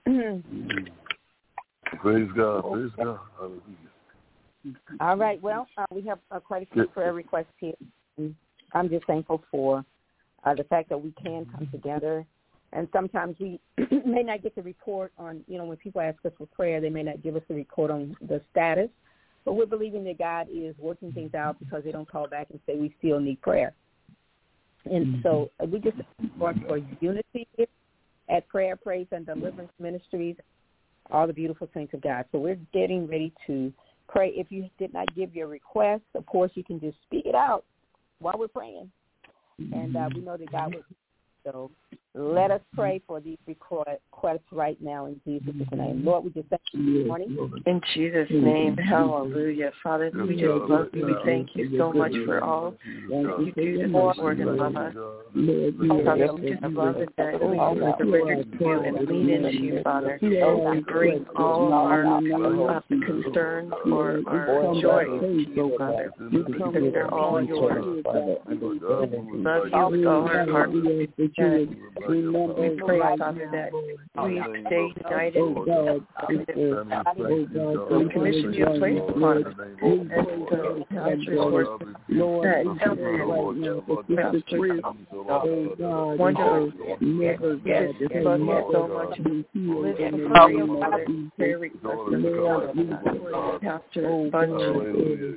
Speaker 2: Praise God. Praise God. Hallelujah.
Speaker 3: All right. Well, uh, we have uh, quite a few prayer requests here. I'm just thankful for uh, the fact that we can come together. And sometimes we may not get the report on, you know, when people ask us for prayer, they may not give us the report on the status. But we're believing that God is working things out because they don't call back and say we still need prayer. And so uh, we just want for unity at Prayer, Praise, and Deliverance Ministries, all the beautiful saints of God. So we're getting ready to pray. If you did not give your request, of course, you can just speak it out while we're praying. And uh, we know that God will. So Let us pray for these requests right now in Jesus' name. Lord, we just thank you this morning.
Speaker 9: In Jesus' name, hallelujah. Father, we just love you. We thank you so much for all that you do to support and love us. Father, we just love it that we can surrender to you and lean into you, Father, and bring all of our uh, concerns or our joy to you, Father, because they're all yours. Love you with all our heart. We pray, Father, that we stay united. We commission your place upon us. As the pastor's word said, wonderful. Yes, we love you so much. Live in the prayer request. Pastor Bunch.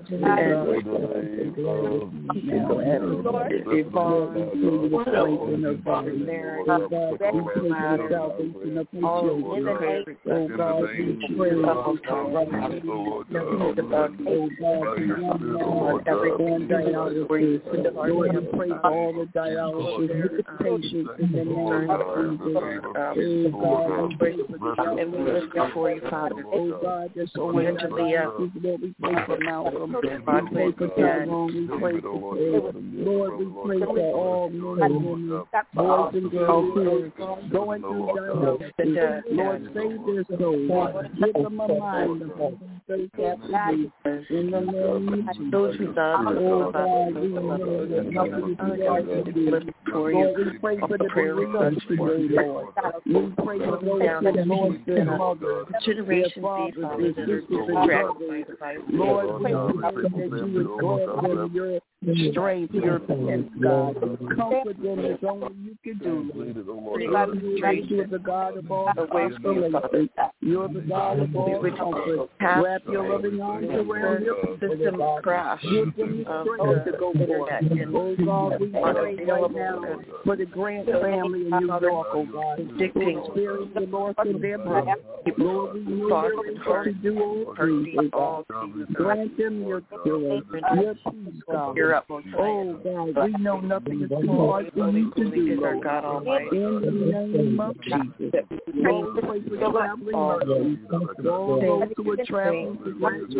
Speaker 9: And we lift before you, Father. Oh God, just so Angelia, we pray for Malcolm, God, we pray for Dad, we pray for Lord, we pray for all men and women, boys and girls who are going through dialysis. Lord, save their souls. Give them a mind of faith in the name of those who love oh God, we know that nothing is hard to do. Lord, we pray for the bereaved today, Lord. We pray for those that lost their mother, generations, fathers, and sisters. Lord, we pray that you would grant them your strength, your peace, God. Comfort them as only you can do. Lord, you are the God of all consolation. You are the God of all comfort. Wrap your loving arms around your system crash. Give them the strength to go forward. Oh God, we pray right now for the Grant family in New York, oh God. Who experience the loss of their brother. Lord, we know you're able to do all things, oh God. Grant them your joy, your peace, God. Oh God, we know nothing is too hard for you to do, Lord. God Almighty. In the name of Jesus. Lord, we pray for traveling mercy. All those who are traveling to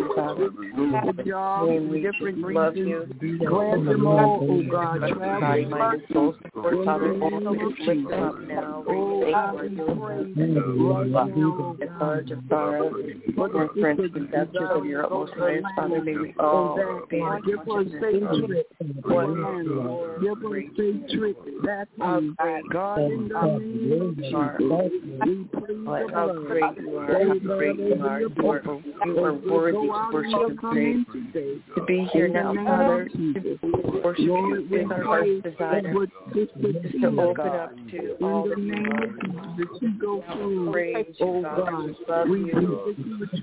Speaker 9: the job in different regions. Grant them all, oh God, traveling mercy. In the name of Jesus. Oh God, we pray right now, God, of sorrow. For the friends and sisters of your utmost highest, Father, may we all stand. Give us faith trip. One hand, give us faith trip. That's God in the name of Jesus. We plead the how great you are, how great you are. You are, you are worthy to worship and praise. To be here now, Father, to worship you with our heart's desire, just to open up to all that you are. Praise you, God. Love you.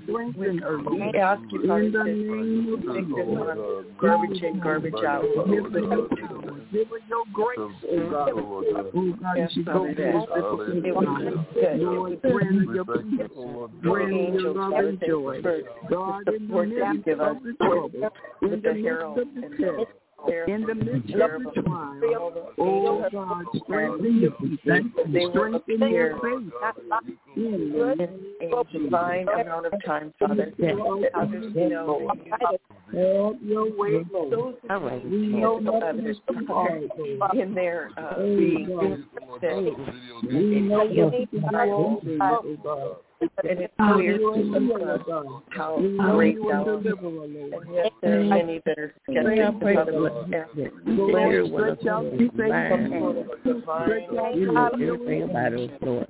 Speaker 9: We ask you, Father, to take this one garbage in, garbage out. Give us your grace, oh God. Oh God, as you go through this, Lord, grant your peace, grant your love and joy. God, in the midst of the trouble, in the midst of the test, in the midst of the trial, oh God, strengthen your people, strengthen your faith. In a divine amount of time, Father, that others know that you have your way, Lord. We know nothing is too hard in their uh, being. We know what you can do all things, oh God. And it's clear to us how great thou art. And yet there are many that are skeptical about it. Lord, stretch out your faith some sort of divine. You know everything about us, Lord.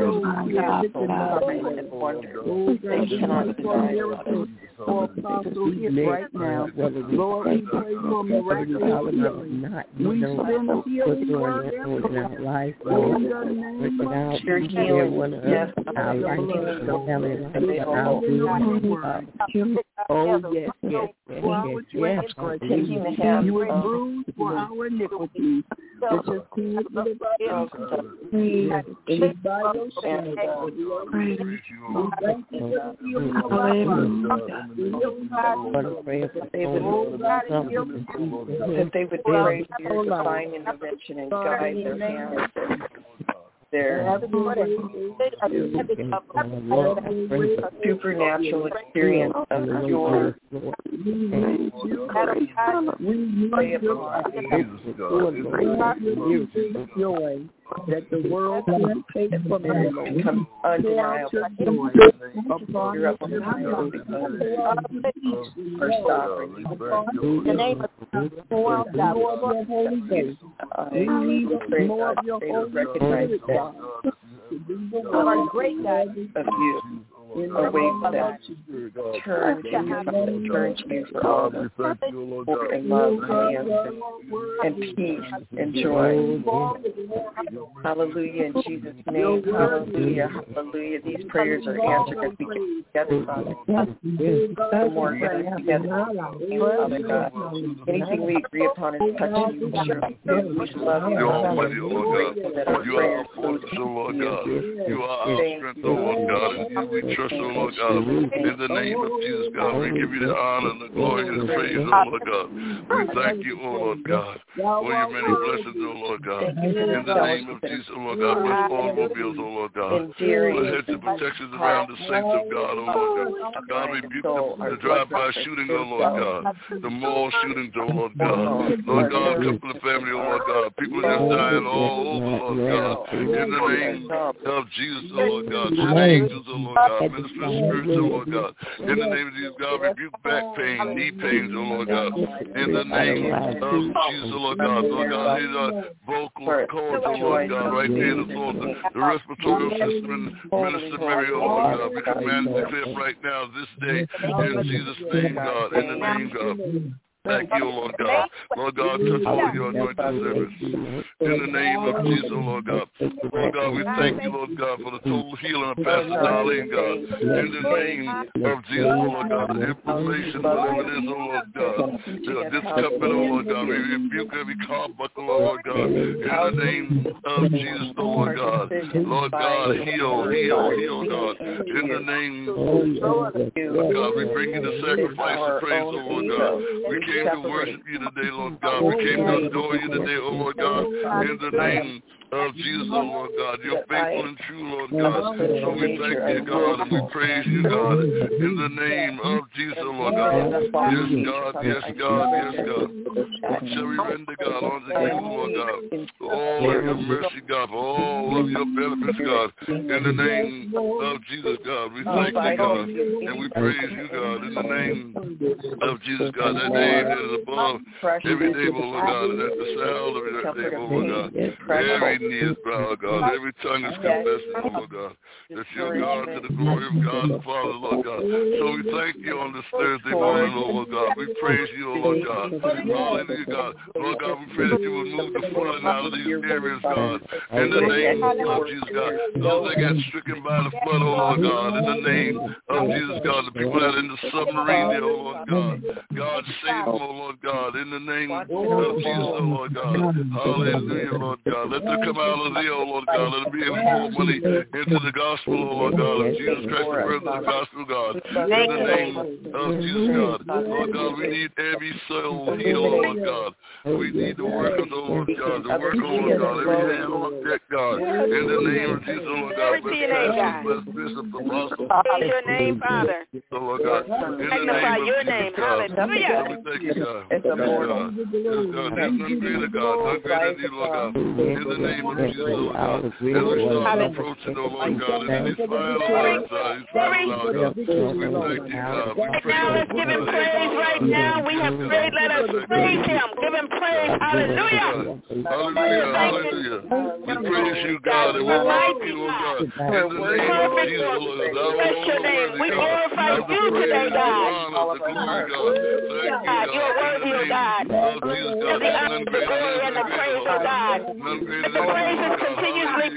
Speaker 9: They cannot deny for Apostle Hip right now. Lord, we pray for miraculous healing. We send healing word everywhere. In the name of Jesus. Yes, our life.
Speaker 1: Oh, yes, yes, yes, yes. You were bruised for our iniquities. It's just it is by your stripes. Thank you for healing of our
Speaker 9: that they would pray for your divine intervention and guide their parents and their supernatural experience of your
Speaker 1: joy that the world can take from us
Speaker 9: becomes undeniable. You're up on the name of more of your Holy Ghost. More of your Holy Spirit, God. Our great God of you. Away from that, turn to you, turn to you for all the support and love and answer and peace and joy. Hallelujah, in Jesus' name. Hallelujah, hallelujah. These prayers are answered as we get together, Father. The more gathered together, Father God. Anything we agree upon is touching you. We love you.
Speaker 2: You are our fortress, O Lord God. You are our strength, O Lord God. We trust, O Lord God. In the name of Jesus, God, we give you the honor and the glory and the praise, O Lord God. We thank you, O Lord God, for your many blessings, O Lord God. In the name of Jesus, O Lord God, bless automobiles, O Lord God. Put heads of protections around the saints of God, O Lord God. God, rebuke the, the drive-by shooting, O Lord God. The mall shootings, O Lord God. Lord God, couple of family, O Lord God. People are just dying all over, Lord God. In the name of Jesus, O Lord God. Send angels, O Lord God. Minister spirits, O Lord God. In the name of Jesus, God, rebuke back pain, knee pains, O Lord God. In the name of Jesus, O Lord God. Lord God, these are vocal cords, O Lord God, right there, the, Lord, the, the respiratory system and Minister Mary, O Lord God. We command and declare right now, this day, in Jesus' name, God, in the name, God. Thank you, Lord God. Lord God, touch all your anointed servants. In the name of Jesus, Lord God. Lord God, we thank you, Lord God, for the total healing of Pastor Darlene, God. In the name of Jesus, Lord God, the information, whatever it is, oh Lord God. This covenant, oh Lord God, we rebuke every carbuncle, oh Lord God. In the name of Jesus, oh Lord God. Lord God, heal, heal, heal, God. In the name of God, we bring you the sacrifice of praise, oh Lord God. We came to worship you today, Lord God. We came to adore you today, oh Lord God. In the name of Jesus, oh Lord God. You're faithful and true, Lord God. So we thank you, God, and we praise you, God. In the name of Jesus, oh Lord God. Yes, God, yes, God, yes, God. What shall we render, God, unto you, Lord God? For all of your mercy, God, for all of your benefits, God. In the name of Jesus, God, we thank you, God, and we praise you, God. In the name of Jesus, God, that name that is above every name, oh Lord God, and at the sound of that name, oh Lord God. Every knee is bowed, God. Every tongue is confessing, oh Lord God, that you're God to the glory of God the Father, Lord God. So we thank you on this Thursday morning, oh Lord God. We praise you, oh Lord God. Hallelujah, God. Lord God, we pray that you would move the flooding out of these areas, God. In the name of Jesus, God. Those that got stricken by the flood, oh Lord God. In the name of Jesus, God. The people that are in the submarine there, oh Lord God. God, save them, oh Lord God. In the name of Jesus, oh Lord God. Hallelujah, Lord God. Let them come out of there, oh Lord God. Let them be able to pour money into the gospel, oh Lord God, of Jesus Christ, the birth of the gospel, God. In the name of Jesus, God. Lord God, we need every soul healed, oh Lord God. We need the workers, oh Lord God, the work, oh Lord God, every hand on deck, God. In the name of Jesus, oh Lord God. Bless Pastor, bless Bishop, Apostle.
Speaker 10: Praise your name, Father.
Speaker 2: Oh Lord God. In the
Speaker 10: Magnify
Speaker 2: name
Speaker 10: your
Speaker 2: of
Speaker 10: name.
Speaker 2: Jesus, God.
Speaker 10: Hallelujah.
Speaker 2: We thank you, God. Yes, God. Yes, God. There's none greater, God. None greater than you, Lord God. In the name of Jesus, oh God. As we start approaching, oh Lord God, and these final hours, uh, these final hours, God. We thank you, God. We
Speaker 10: Right
Speaker 2: praise
Speaker 10: now, let's give him praise right now. We have prayed. Let us praise him. Give him praise. Hallelujah.
Speaker 2: Hallelujah. Hallelujah. We praise you, God, and we worship you, oh God. In the name of Jesus, Lord God.
Speaker 10: Bless your name. We glorify you today, God.
Speaker 2: The glory, God. Thank you, God.
Speaker 10: You're worthy, oh God.
Speaker 2: Oh, Jesus, God.
Speaker 10: The honor, the glory, and the praise, oh God. The praises continuously be in our mouth.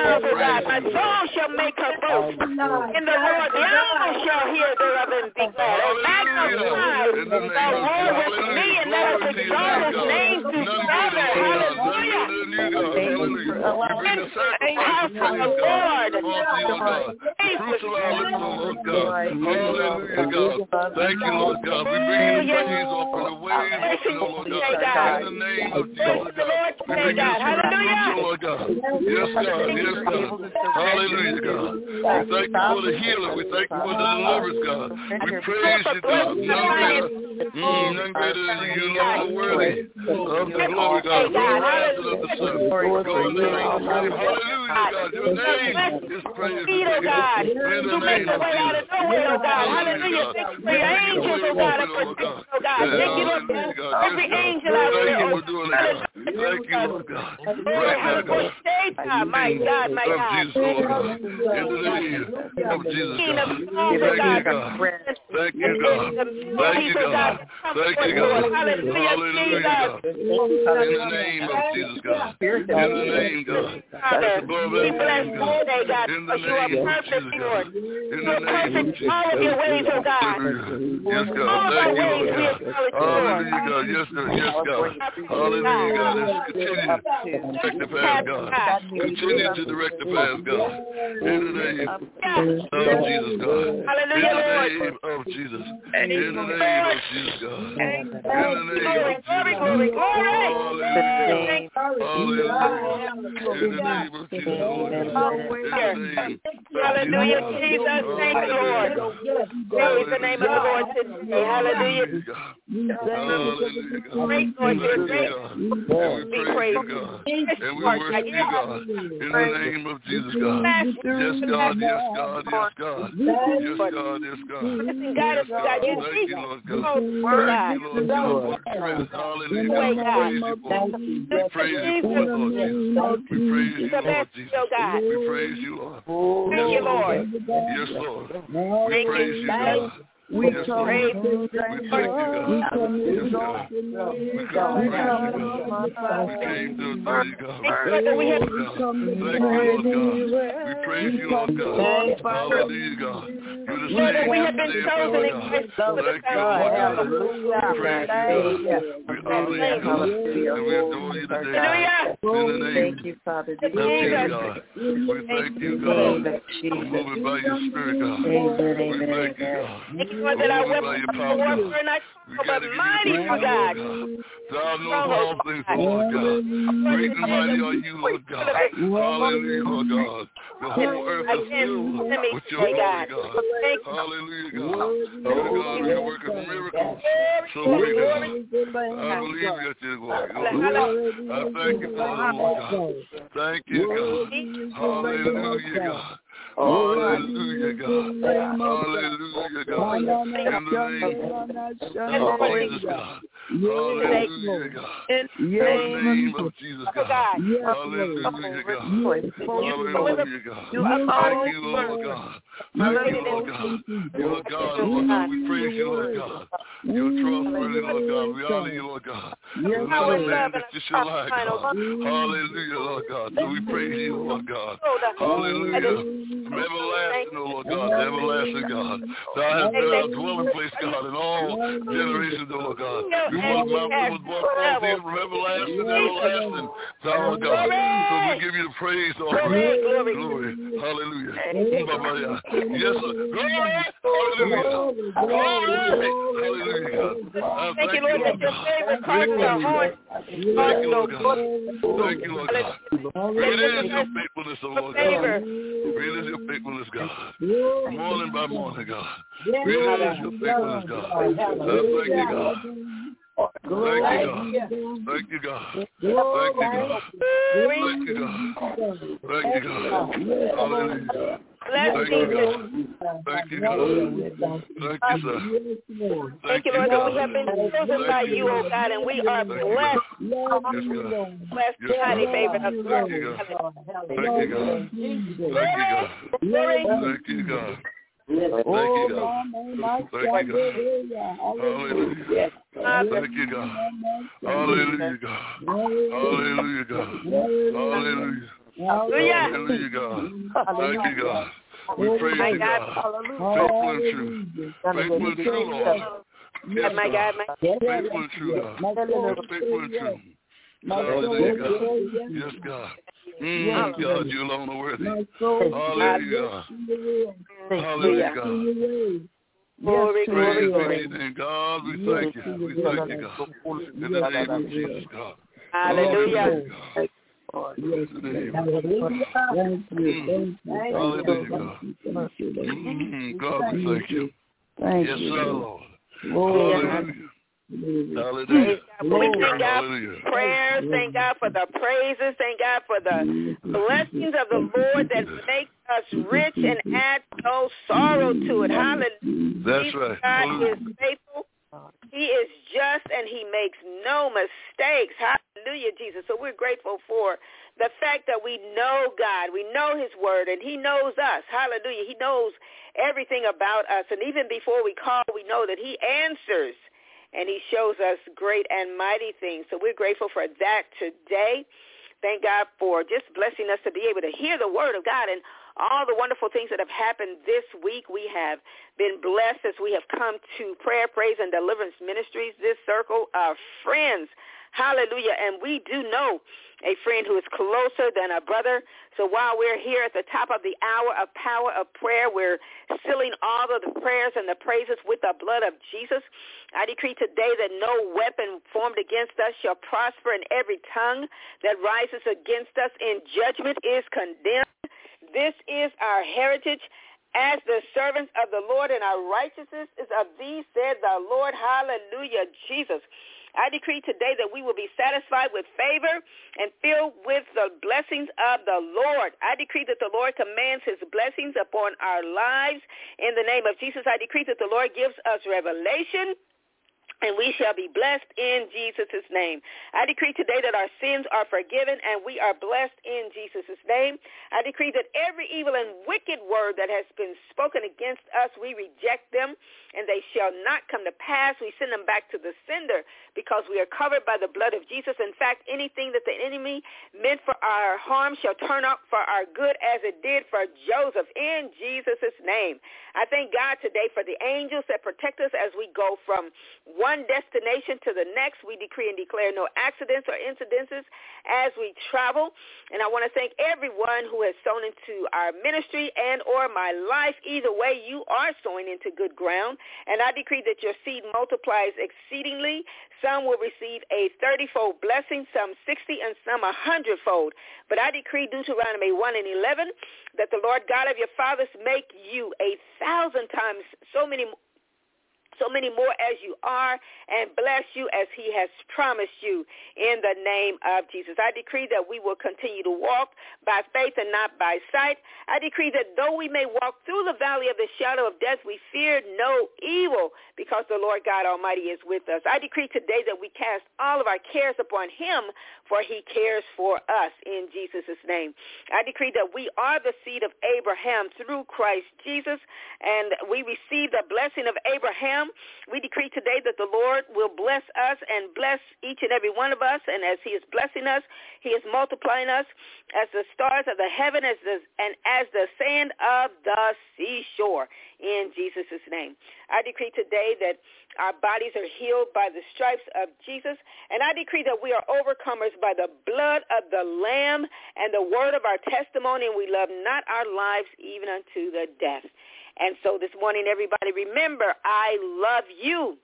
Speaker 10: mouth, oh God. My soul shall make her boast in the Lord. The humble shall hear thereof and be glad. Oh, magnify the Lord with me, and let us exalt his name together. Hallelujah. In the house of the Lord.
Speaker 2: Fruits of our lips, Lord God. Hallelujah, God. Thank you, Lord God. We bring you the praise off of the waves, Lord God. In the name of Jesus, God. We bring you the fruits, Lord God. Yes, God. Yes, God. Hallelujah, God. We thank you for the healer. We thank you for the deliverance, God. We praise you, God. None greater, mm, none greater than you, Lord, worthy of the glory, God. From the rising of the sun. Hallelujah, God. Your name is praised.
Speaker 10: God, you make the way out of nowhere, oh God. Hallelujah. Thank you for your angels, oh God, and protect, oh God. Thank you, Lord, for every angel out there.
Speaker 2: Thank you for doing it, God. Thank you, Lord God. Right now, God.
Speaker 10: My God, my God.
Speaker 2: In the name of Jesus, God. Thank you, God. Thank you, God. Thank you, God. Thank you, God. Hallelujah, God. In the name of Jesus, God. In the name, God. That's above every name, God. In the name of Jesus, God. In the name of Jesus,
Speaker 10: all of your ways, oh God.
Speaker 2: Yes, God. Thank you, Lord God. Hallelujah, God. Yes, God. Yes, God. Hallelujah, God. Let's continue to direct the path, God. Continue to direct the path, God. In the name of Jesus, God.
Speaker 10: Hallelujah, Lord.
Speaker 2: In the name of Jesus. In the name of Jesus, God. In the name of Jesus.
Speaker 10: Glory, glory,
Speaker 2: Hallelujah. Hallelujah. In the name of Jesus, Lord. In the name.
Speaker 10: Hallelujah, Jesus. Thank you, Lord. Praise the name of the Lord today. Hallelujah. Great Lord, you're great. Be praised.
Speaker 2: And we worship you, God. In the name of Jesus, God. Yes, God. Yes, God. Yes, God. Yes, God. Yes, God. Yes, God. Thank you, Lord God. Thank you, Lord God. Hallelujah. We praise you for it, Lord Jesus. We praise you, Lord Jesus. We praise you, Lord.
Speaker 10: Thank you, Lord.
Speaker 2: Yes, Lord. We praise you, God.
Speaker 1: We
Speaker 2: yes,
Speaker 1: come
Speaker 2: Lord.
Speaker 1: to
Speaker 2: We thank you, God.
Speaker 1: We come to
Speaker 2: Yes,
Speaker 1: exalt
Speaker 2: God.
Speaker 1: your name.
Speaker 2: We come to praise you, God. We came to adore you, God. We thank you, Lord God. Thank you, Lord God. We praise you, Lord God. Hallelujah, God. You're the same
Speaker 10: we have
Speaker 2: yesterday
Speaker 10: been
Speaker 2: and
Speaker 10: chosen
Speaker 2: forever,
Speaker 10: in
Speaker 2: God.
Speaker 10: Christ.
Speaker 2: Thank you, Lord God. We praise you, God. We honor you, God. And we adore you today, God. In the name
Speaker 4: Thank you, Father.
Speaker 2: of Jesus, God. We thank you, God, for moving by your spirit, God. We thank you, God.
Speaker 10: Lord, that our weapons are warfare not but mighty for God.
Speaker 2: Thou knowest all things, Lord God. Great and mighty are you, Lord God. Hallelujah, Lord God. The whole earth is filled with your glory, God. Hallelujah, God. Oh, God, you're working miracles. So we, God, I believe that you're going, God. I thank you for the Lord God. Thank you, God. Hallelujah, God. Hallelujah, God. Hallelujah, God. In the name of Jesus, God. Hallelujah, God. In the name of Jesus, God. Hallelujah, God. Hallelujah, God. Thank you, Lord God. Thank you, Lord God. You're God, Lord God. We praise you, Lord God. You're trustworthy, Lord God. We honor you, Lord God. There's no name that you should like, God. Hallelujah, Lord God. So we praise you, Lord God. Hallelujah. From everlasting, O Lord God, to everlasting, God. Thou hast been our dwelling place, God, in all generations, O Lord God. Before the mountain was brought forth, even from everlasting to everlasting, thou, Lord God. So we give you the praise, Lord God. Glory. Hallelujah. Yes, sir. Glory. Hallelujah. Glory. Hallelujah, God. I thank you, Lord God. Thank you, Lord God. Thank you, Lord God. Great is your faithfulness, O Lord God. Great is your faithfulness, God. Morning by morning, God. Great is your faithfulness, God. I thank you, God. Thank you, God. Thank you, God. Thank you, God. Thank you, God. Thank you, God. Hallelujah. Thank you, God. Thank you, God. Thank you, sir.
Speaker 10: Thank you, Lord, that we have been chosen by you, oh God, and we are blessed.
Speaker 2: Yes, God.
Speaker 10: Blessed, highly favored of
Speaker 2: Thank you, God. Thank you, God. Thank you, God. Thank you, God. Thank you, God. Thank you, God. Hallelujah. Thank you, God. Hallelujah, God. Hallelujah, God. Hallelujah.
Speaker 8: Hallelujah.
Speaker 2: Hallelujah, God. Thank you, God. We praise you, God. Faithful and true. Faithful and true, Lord. Yes,
Speaker 8: my God.
Speaker 2: God. Faithful and true, God. Faithful and true. Hallelujah, God. Yes, God. Mm, God, you alone are worthy. Hallelujah. Hallelujah, God.
Speaker 8: Glory, glory,
Speaker 2: glory. Praise God, we thank you. We thank you, God. In the name of Jesus, God.
Speaker 8: Hallelujah.
Speaker 2: Yes, hallelujah. Thank you. Hallelujah, God. Mm, God, we thank you.
Speaker 1: Thank
Speaker 2: yes,
Speaker 1: you.
Speaker 2: sir, Lord.
Speaker 1: Hallelujah.
Speaker 2: Hallelujah.
Speaker 8: We thank God for prayers. Thank God for the praises. Thank God for the blessings of the Lord that make us rich and add no sorrow to it. Hallelujah.
Speaker 2: That's right.
Speaker 8: God is faithful. He is just and he makes no mistakes. Hallelujah, Jesus. So we're grateful for the fact that we know God. We know his word and he knows us. Hallelujah. He knows everything about us. And even before we call, we know that he answers. And he shows us great and mighty things. So we're grateful for that today. Thank God for just blessing us to be able to hear the word of God and all the wonderful things that have happened this week. We have been blessed as we have come to Prayer, Praise, and Deliverance Ministries, this circle of friends. Hallelujah. And we do know a friend who is closer than a brother. So while we're here at the top of the hour of power of prayer, we're sealing all of the prayers and the praises with the blood of Jesus. I decree today that no weapon formed against us shall prosper, and every tongue that rises against us in judgment is condemned. This is our heritage as the servants of the Lord, and our righteousness is of thee, said the Lord. Hallelujah, Jesus. I decree today that we will be satisfied with favor and filled with the blessings of the Lord. I decree that the Lord commands his blessings upon our lives. In the name of Jesus, I decree that the Lord gives us revelation, and we shall be blessed in Jesus' name. I decree today that our sins are forgiven and we are blessed in Jesus' name. I decree that every evil and wicked word that has been spoken against us, we reject them and they shall not come to pass. We send them back to the sender because we are covered by the blood of Jesus. In fact, anything that the enemy meant for our harm shall turn out for our good as it did for Joseph in Jesus' name. I thank God today for the angels that protect us as we go from one One destination to the next. We decree and declare no accidents or incidences as we travel. And I want to thank everyone who has sown into our ministry and or my life. Either way, you are sowing into good ground. And I decree that your seed multiplies exceedingly. Some will receive a thirty-fold blessing, some sixty, and some a hundredfold. But I decree Deuteronomy one and eleven that the Lord God of your fathers make you a thousand times so many more so many more as you are, and bless you as he has promised you in the name of Jesus. I decree that we will continue to walk by faith and not by sight. I decree that though we may walk through the valley of the shadow of death, we fear no evil because the Lord God Almighty is with us. I decree today that we cast all of our cares upon him, for he cares for us in Jesus' name. I decree that we are the seed of Abraham through Christ Jesus, and we receive the blessing of Abraham. We decree today that the Lord will bless us and bless each and every one of us, and as he is blessing us, he is multiplying us as the stars of the heaven as the, and as the sand of the seashore in Jesus' name. I decree today that our bodies are healed by the stripes of Jesus, and I decree that we are overcomers by the blood of the Lamb and the word of our testimony, and we love not our lives even unto the death. And so this morning, everybody, remember, I love you.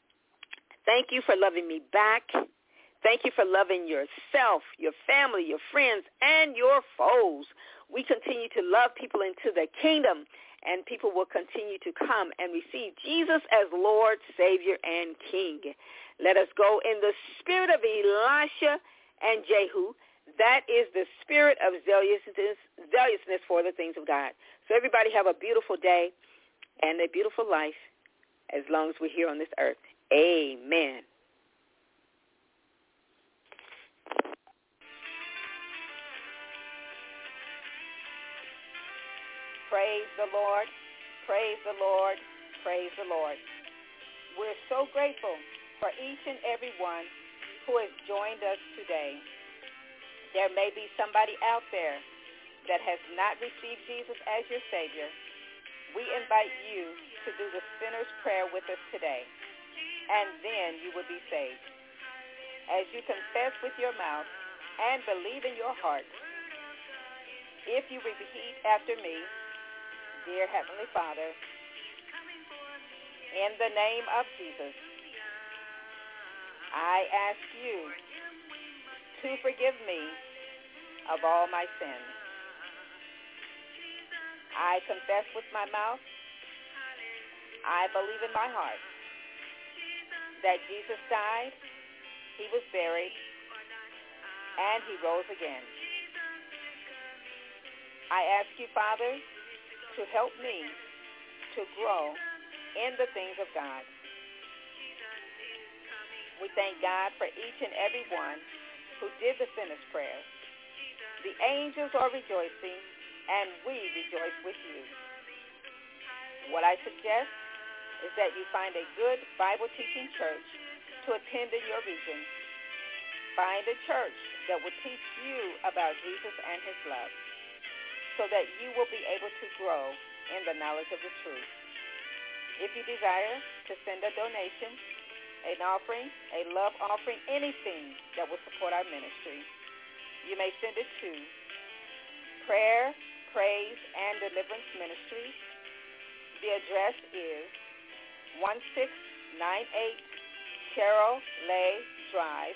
Speaker 8: Thank you for loving me back. Thank you for loving yourself, your family, your friends, and your foes. We continue to love people into the kingdom, and people will continue to come and receive Jesus as Lord, Savior, and King. Let us go in the spirit of Elisha and Jehu. That is the spirit of zealousness, zealousness for the things of God. So everybody have a beautiful day and a beautiful life as long as we're here on this earth. Amen. Praise the Lord. Praise the Lord. Praise the Lord. We're so grateful for each and every one who has joined us today.
Speaker 3: There may be somebody out there that has not received Jesus as your Savior. We invite you to do the sinner's prayer with us today, and then you will be saved. As you confess with your mouth and believe in your heart, if you repeat after me, dear Heavenly Father, in the name of Jesus, I ask you to forgive me of all my sins. I confess with my mouth, I believe in my heart that Jesus died, he was buried, and he rose again. I ask you, Father, to help me to grow in the things of God. We thank God for each and every one who did the sinner's prayer. The angels are rejoicing, and we rejoice with you. What I suggest is that you find a good Bible-teaching church to attend in your region. Find a church that will teach you about Jesus and his love, so that you will be able to grow in the knowledge of the truth. If you desire to send a donation, an offering, a love offering, anything that will support our ministry, you may send it to Prayer, Praise, and Deliverance Ministries. The address is one six nine eight Cheryl Lay Drive.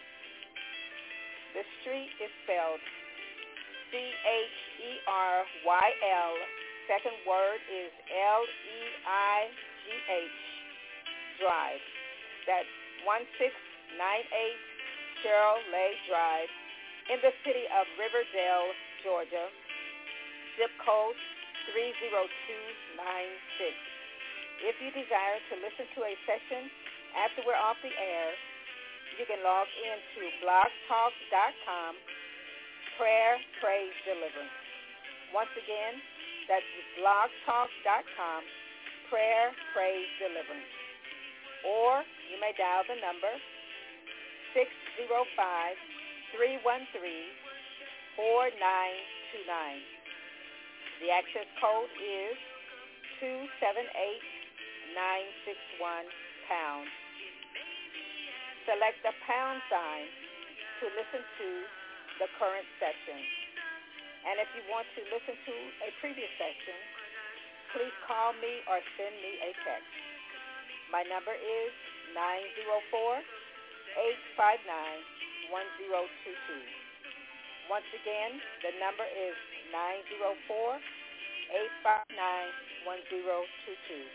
Speaker 3: The street is spelled C H E R Y L. Second word is L E I G H Drive. That's one six nine eight Cheryl Lay Drive in the city of Riverdale, Georgia. Zip code three zero two nine six. If you desire to listen to a session after we're off the air, you can log into blog talk dot com, Prayer, Praise, Deliverance. Once again, that's blog talk dot com, Prayer, Praise, Deliverance. Or you may dial the number six zero five, three one three, four nine two nine. The access code is two seven eight nine six one pound. Select the pound sign to listen to the current session. And if you want to listen to a previous session, please call me or send me a text. My number is nine zero four, eight five nine, one zero two two. Once again, the number is nine zero four, eight five nine, one zero two two.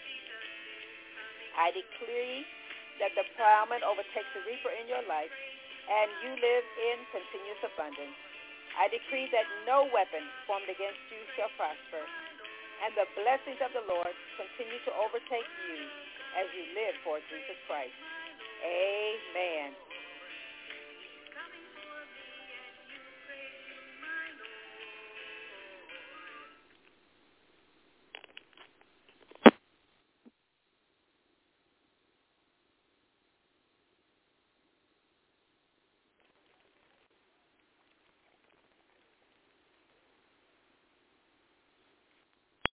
Speaker 3: I decree that the plowman overtakes the reaper in your life, and you live in continuous abundance. I decree that no weapon formed against you shall prosper, and the blessings of the Lord continue to overtake you as you live for Jesus Christ. Amen.